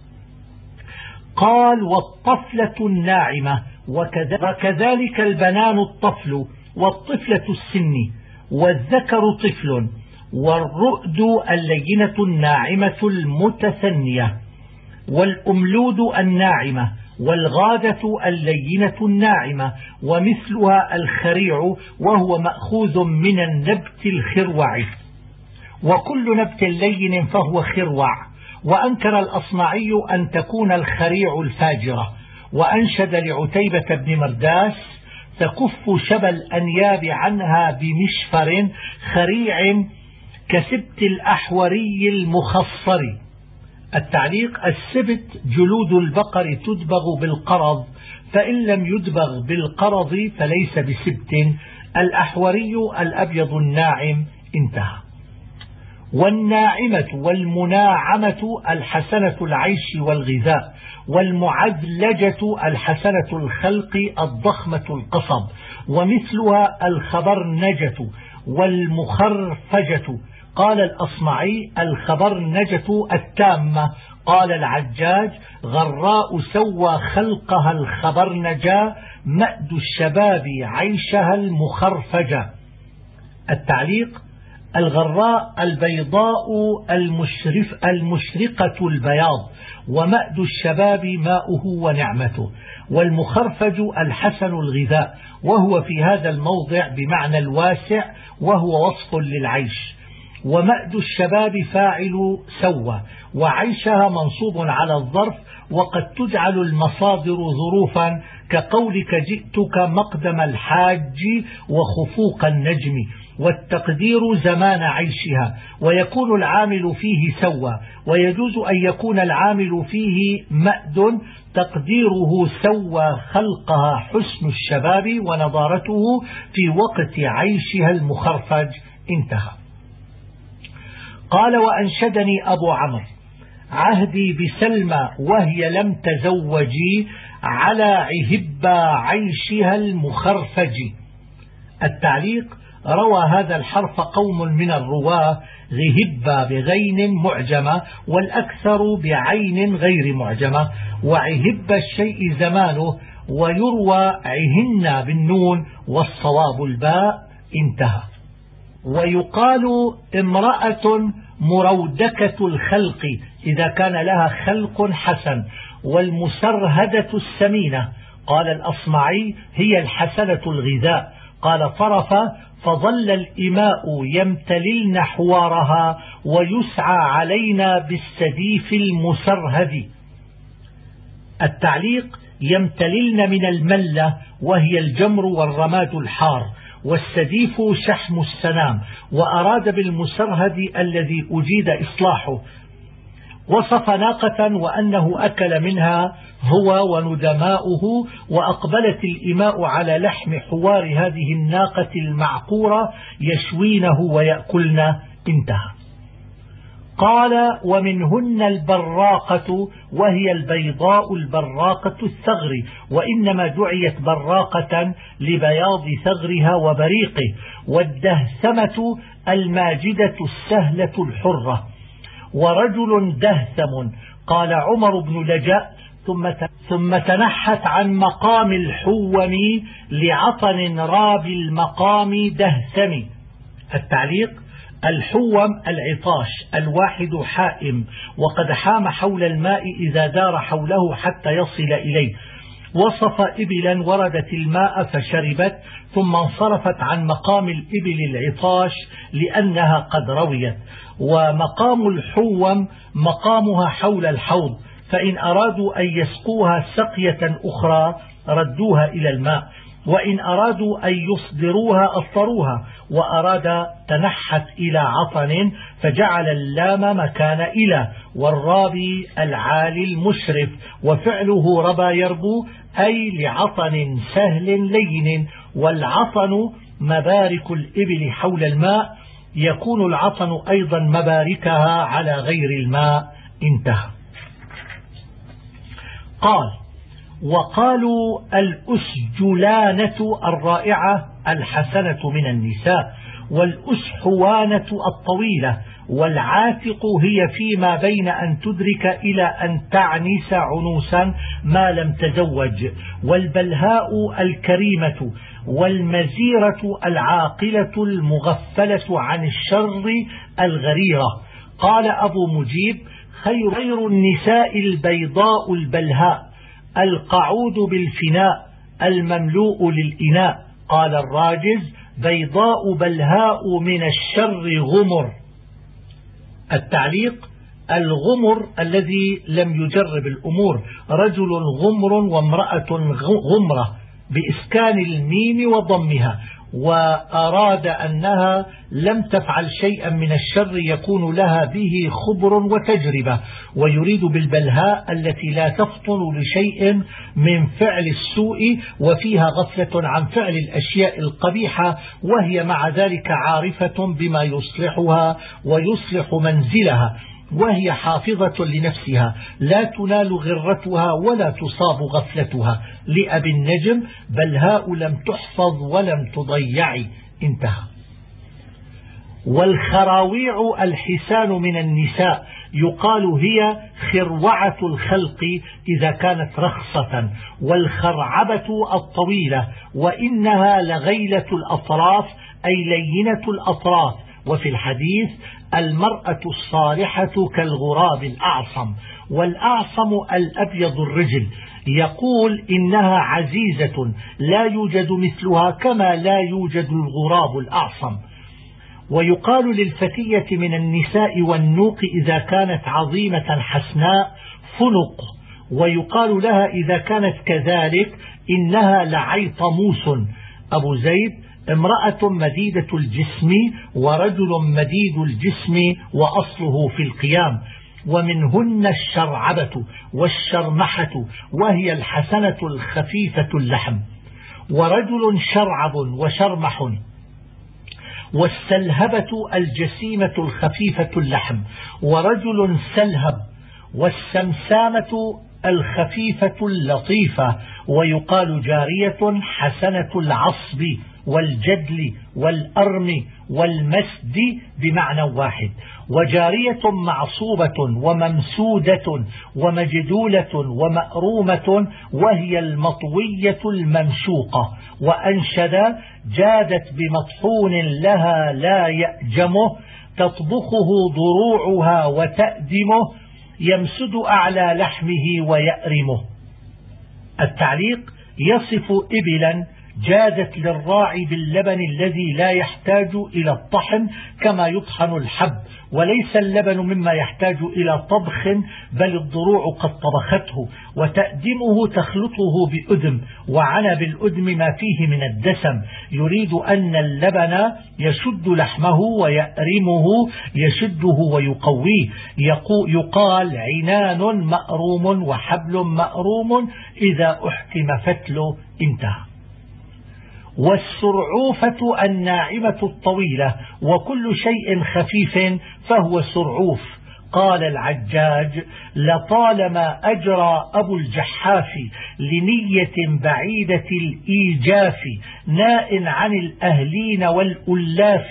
قال: والطفلة الناعمة، وكذلك البنان الطفل، والطفلة السن، والذكر طفل، والرؤد اللينة الناعمة المتثنية، والأملود الناعمة، والغادة اللينة الناعمة، ومثلها الخريع، وهو مأخوذ من النبت الخروع، وكل نبت لين فهو خروع. وأنكر الأصمعي أن تكون الخريع الفاجرة، وأنشد لعتيبة بن مرداس: تكف شبى الأنياب عنها بمشفر خريع كسبت الأحوري المخصر. التعليق: السبت جلود البقر تدبغ بالقرض، فإن لم يدبغ بالقرض فليس بسبت. الأحوري الأبيض الناعم. انتهى. والناعمة والمناعمة الحسنة العيش والغذاء، والمعدلجة الحسنة الخلق الضخمة القصب، ومثلها الخبرنجة والمخرفجة. قال الأصمعي: الخبرنجة التامة. قال العجاج: غراء سوى خلقها الخبرنجا، مأد الشباب عيشها المخرفجة. التعليق: الغراء البيضاء المشرقة البياض، ومأد الشباب ماؤه ونعمته. والمخرفج الحسن الغذاء، وهو في هذا الموضع بمعنى الواسع، وهو وصف للعيش. ومأد الشباب فاعل سوى، وعيشها منصوب على الظرف، وقد تجعل المصادر ظروفا، كقولك: جئتك مقدم الحاج وخفوق النجم، والتقدير زمان عيشها. ويكون العامل فيه سوى، ويجوز أن يكون العامل فيه مأد تقديره سوى خلقها حسن الشباب ونضارته في وقت عيشها المخرفج. انتهى. قال: وأنشدني أبو عمرو: عهدي بسلمى وهي لم تزوجي، على عهبة عيشها المخرفج. التعليق: روى هذا الحرف قوم من الرواة غهبة بغين معجمة، والأكثر بعين غير معجمة، وعهب الشيء زمانه، ويروى عهن بالنون والصواب الباء. انتهى. ويقال امرأة مرودكة الخلق إذا كان لها خلق حسن، والمسرهدة السمينة. قال الأصمعي: هي الحسنة الغذاء. قال طرفة: فظل الإماء يمتللن حوارها، ويسعى علينا بالسديف المسرهد. التعليق: يمتللن من الملة، وهي الجمر والرماد الحار، والسديف شحم السنام، وأراد بالمسرهد الذي أجيد إصلاحه. وصف ناقة وأنه أكل منها هو وندماؤه، وأقبلت الإماء على لحم حوار هذه الناقة المعقورة يشوينه ويأكلن. انتهى. قال: ومنهن البراقة، وهي البيضاء البراقة الثغر، وإنما دعيت براقة لبياض ثغرها وبريقه. والدهثمة الماجدة السهلة الحرة. ورجل دهثم. قال عمر بن لجأ: ثم تنحت عن مقام الحوم لعطن راب المقام دهثم. التعليق: الحوم العطاش الواحد حائم، وقد حام حول الماء إذا دار حوله حتى يصل إليه. وصف إبلا وردت الماء فشربت، ثم انصرفت عن مقام الإبل العطاش لأنها قد رويت. ومقام الحوم مقامها حول الحوض، فإن أرادوا أن يسقوها سقية أخرى ردوها إلى الماء، وإن أرادوا أن يصدروها أصدروها، وأراد تنحت إلى عطن فجعل اللام مكان إلى، والرابي العالي المشرف، وفعله ربا يربو أي لعطن سهل لين، والعطن مبارك الإبل حول الماء، يكون العطن أيضا مباركها على غير الماء. انتهى. قال: وقالوا الأسجلانة الرائعة الحسنة من النساء، والأسحوانة الطويلة، والعاتق هي فيما بين أن تدرك إلى أن تعنس عنوسا ما لم تزوج، والبلهاء الكريمة، والمزيرة العاقلة المغفلة عن الشر الغريرة. قال أبو مجيب: خير النساء البيضاء البلهاء القعود بالفناء المملوء للإناء. قال الراجز: بيضاء بلهاء من الشر غمر. التعليق: الغمر الذي لم يجرب الأمور، رجل غمر وامرأة غمرة بإسكان الميم وضمها، وأراد أنها لم تفعل شيئا من الشر يكون لها به خبر وتجربة، ويريد بالبلهاء التي لا تفطن لشيء من فعل السوء وفيها غفلة عن فعل الأشياء القبيحة، وهي مع ذلك عارفة بما يصلحها ويصلح منزلها، وهي حافظة لنفسها لا تنال غرتها ولا تصاب غفلتها. لأبي النجم: بلهاء لم تحفظ ولم تضيع. انتهى. والخراويع الحسان من النساء يقال هي خروعة الخلق إذا كانت رخصة، والخرعبة الطويلة، وإنها لغيلة الأطراف أي لينة الأطراف. وفي الحديث: المرأة الصالحة كالغراب الأعصم، والأعصم الأبيض الرجل. يقول: إنها عزيزة لا يوجد مثلها كما لا يوجد الغراب الأعصم. ويقال للفتية من النساء والنوق إذا كانت عظيمة حسناء فنق، ويقال لها إذا كانت كذلك إنها لعيطموس. أبو زيد: امرأة مديدة الجسم، ورجل مديد الجسم وأصله في القيام. ومنهن الشرعبة والشرمحة، وهي الحسنة الخفيفة اللحم. ورجل شرعب وشرمح. والسلهبة الجسيمة الخفيفة اللحم. ورجل سلهب. والسمسامة الخفيفة اللطيفة. ويقال جارية حسنة العصب والجدل والأرم والمسد بمعنى واحد. وجارية معصوبة وممسودة ومجدولة ومأرومة، وهي المطوية الممشوقة. وأنشد: جادت بمطحون لها لا يأجمه، تطبخه ضروعها وتأدمه، يمسد أعلى لحمه ويأرمه. التعليق: يصف إبلا جادت للراعي باللبن الذي لا يحتاج إلى الطحن كما يطحن الحب، وليس اللبن مما يحتاج إلى طبخ، بل الضروع قد طبخته. وتأدمه تخلطه بأدم، وعنى بالأدم ما فيه من الدسم، يريد أن اللبن يشد لحمه ويأرمه يشده ويقويه. يقال عنان مأروم وحبل مأروم إذا أحكم فتله. انتهى. والسرعوفة الناعمة الطويلة، وكل شيء خفيف فهو سرعوف. قال العجاج: لطالما أجرى أبو الجحاف لنية بعيدة الإيجاف، ناء عن الأهلين والألاف،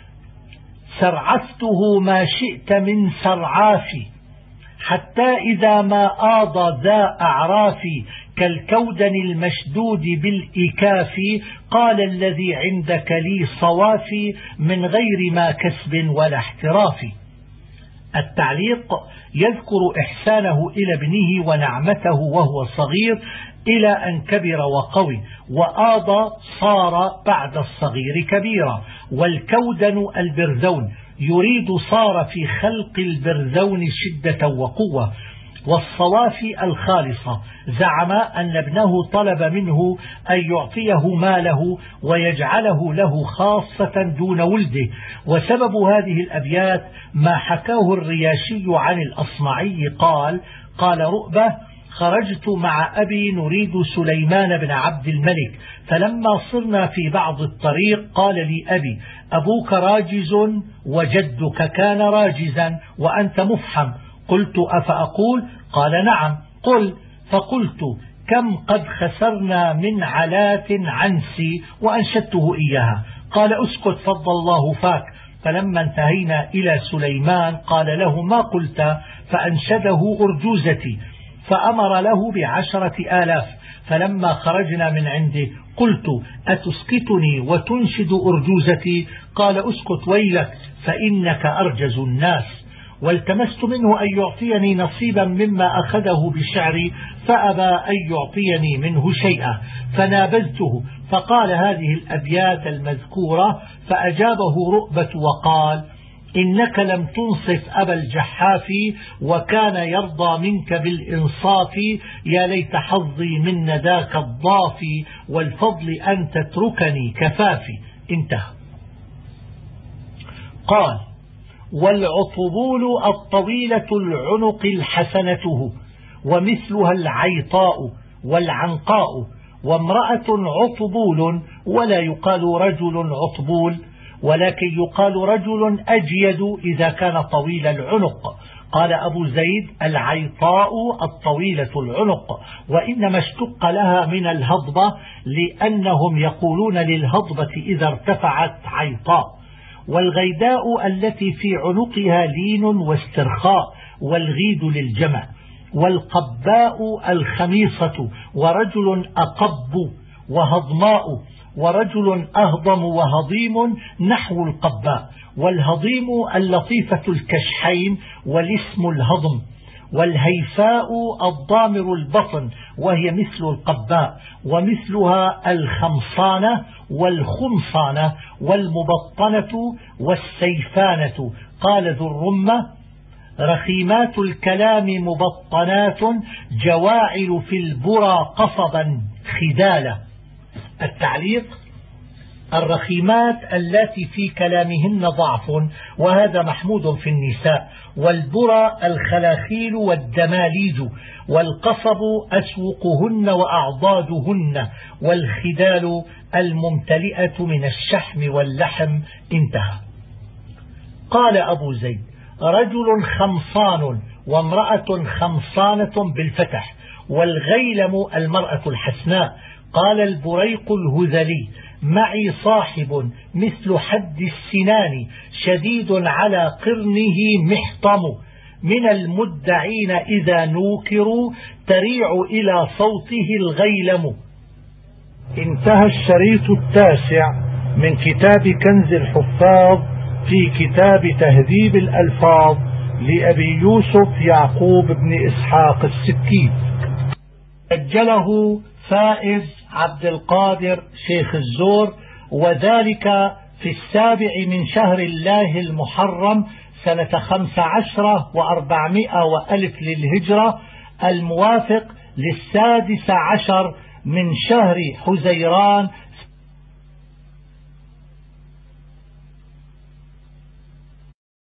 سرعفته ما شئت من سرعاف، حتى إذا ما آضى ذا أعراف، كالكودن المشدود بالإكاف، قال الذي عندك لي صوافي، من غير ما كسب ولا احتراف. التعليق: يذكر إحسانه إلى ابنه ونعمته وهو صغير إلى أن كبر وقوي، وآضى صار بعد الصغير كبيرا. والكودن البرذون، يريد صار في خلق البرذون شدة وقوة. والصوافي الخالصة. زعم أن ابنه طلب منه أن يعطيه ماله ويجعله له خاصة دون ولده. وسبب هذه الأبيات ما حكاه الرياشي عن الأصمعي قال رؤبة: خرجت مع أبي نريد سليمان بن عبد الملك، فلما صرنا في بعض الطريق قال لي أبي: أبوك راجز وجدك كان راجزا وأنت مفحم. قلت: أفأقول؟ قال: نعم قل. فقلت: كم قد خسرنا من علات عنسي، وأنشدته إياها. قال: أسكت فضل الله فاك. فلما انتهينا إلى سليمان قال له: ما قلت؟ فأنشده أرجوزتي، فأمر له ب10,000. فلما خرجنا من عنده قلت: أتسكتني وتنشد أرجوزتي؟ قال: أسكت ويلك فإنك أرجز الناس. والتمست منه أن يعطيني نصيبا مما أخذه بشعري، فأبى أن يعطيني منه شيئا، فنابذته فقال هذه الأبيات المذكورة، فأجابه رؤبة وقال: إنك لم تنصف أبا الجحاف، وكان يرضى منك بالإنصاف، يا ليت حظي من نداك الضافي، والفضل أن تتركني كفافي. انتهى. قال: والعطبول الطويلة العنق الحسنته، ومثلها العيطاء والعنقاء، وامرأة عطبول، ولا يقال رجل عطبول، ولكن يقال رجل أجيد إذا كان طويل العنق. قال أبو زيد: العيطاء الطويلة العنق، وإنما اشتق لها من الهضبة، لأنهم يقولون للهضبة إذا ارتفعت عيطاء. والغيداء التي في عنقها لين واسترخاء، والغيد للجمع. والقباء الخميصة، ورجل أقب وهضماء، ورجل أهضم وهضيم نحو القباء. والهضيم اللطيفة الكشحين، والاسم الهضم. والهيفاء الضامر البطن، وهي مثل القباء، ومثلها الخمصانة والخمصانة والمبطنة والسيفانة. قال ذو الرمة: رخيمات الكلام مبطنات، جواعل في البرى قصبا خدالا. التعليق: الرخيمات التي في كلامهن ضعف، وهذا محمود في النساء. والبرى الخلاخيل والدماليج، والقصب أسوقهن وأعضادهن، والخدال الممتلئة من الشحم واللحم. انتهى. قال أبو زيد: رجل خمصان، وامرأة خمصانة بالفتح، والغيلم المرأة الحسناء. قال البريق الهذلي: معي صاحب مثل حد السنان، شديد على قرنه محطم، من المدعين إذا نوكروا، تريع إلى صوته الغيلم. انتهى الشريط 9 من كتاب كنز الحفاظ في كتاب تهذيب الألفاظ لأبي يوسف يعقوب بن إسحاق السكيت، سجله فائز عبد القادر شيخ الزور، وذلك في 7 من شهر الله المحرم سنة 15 و400 وألف للهجرة، الموافق 16 من شهر حزيران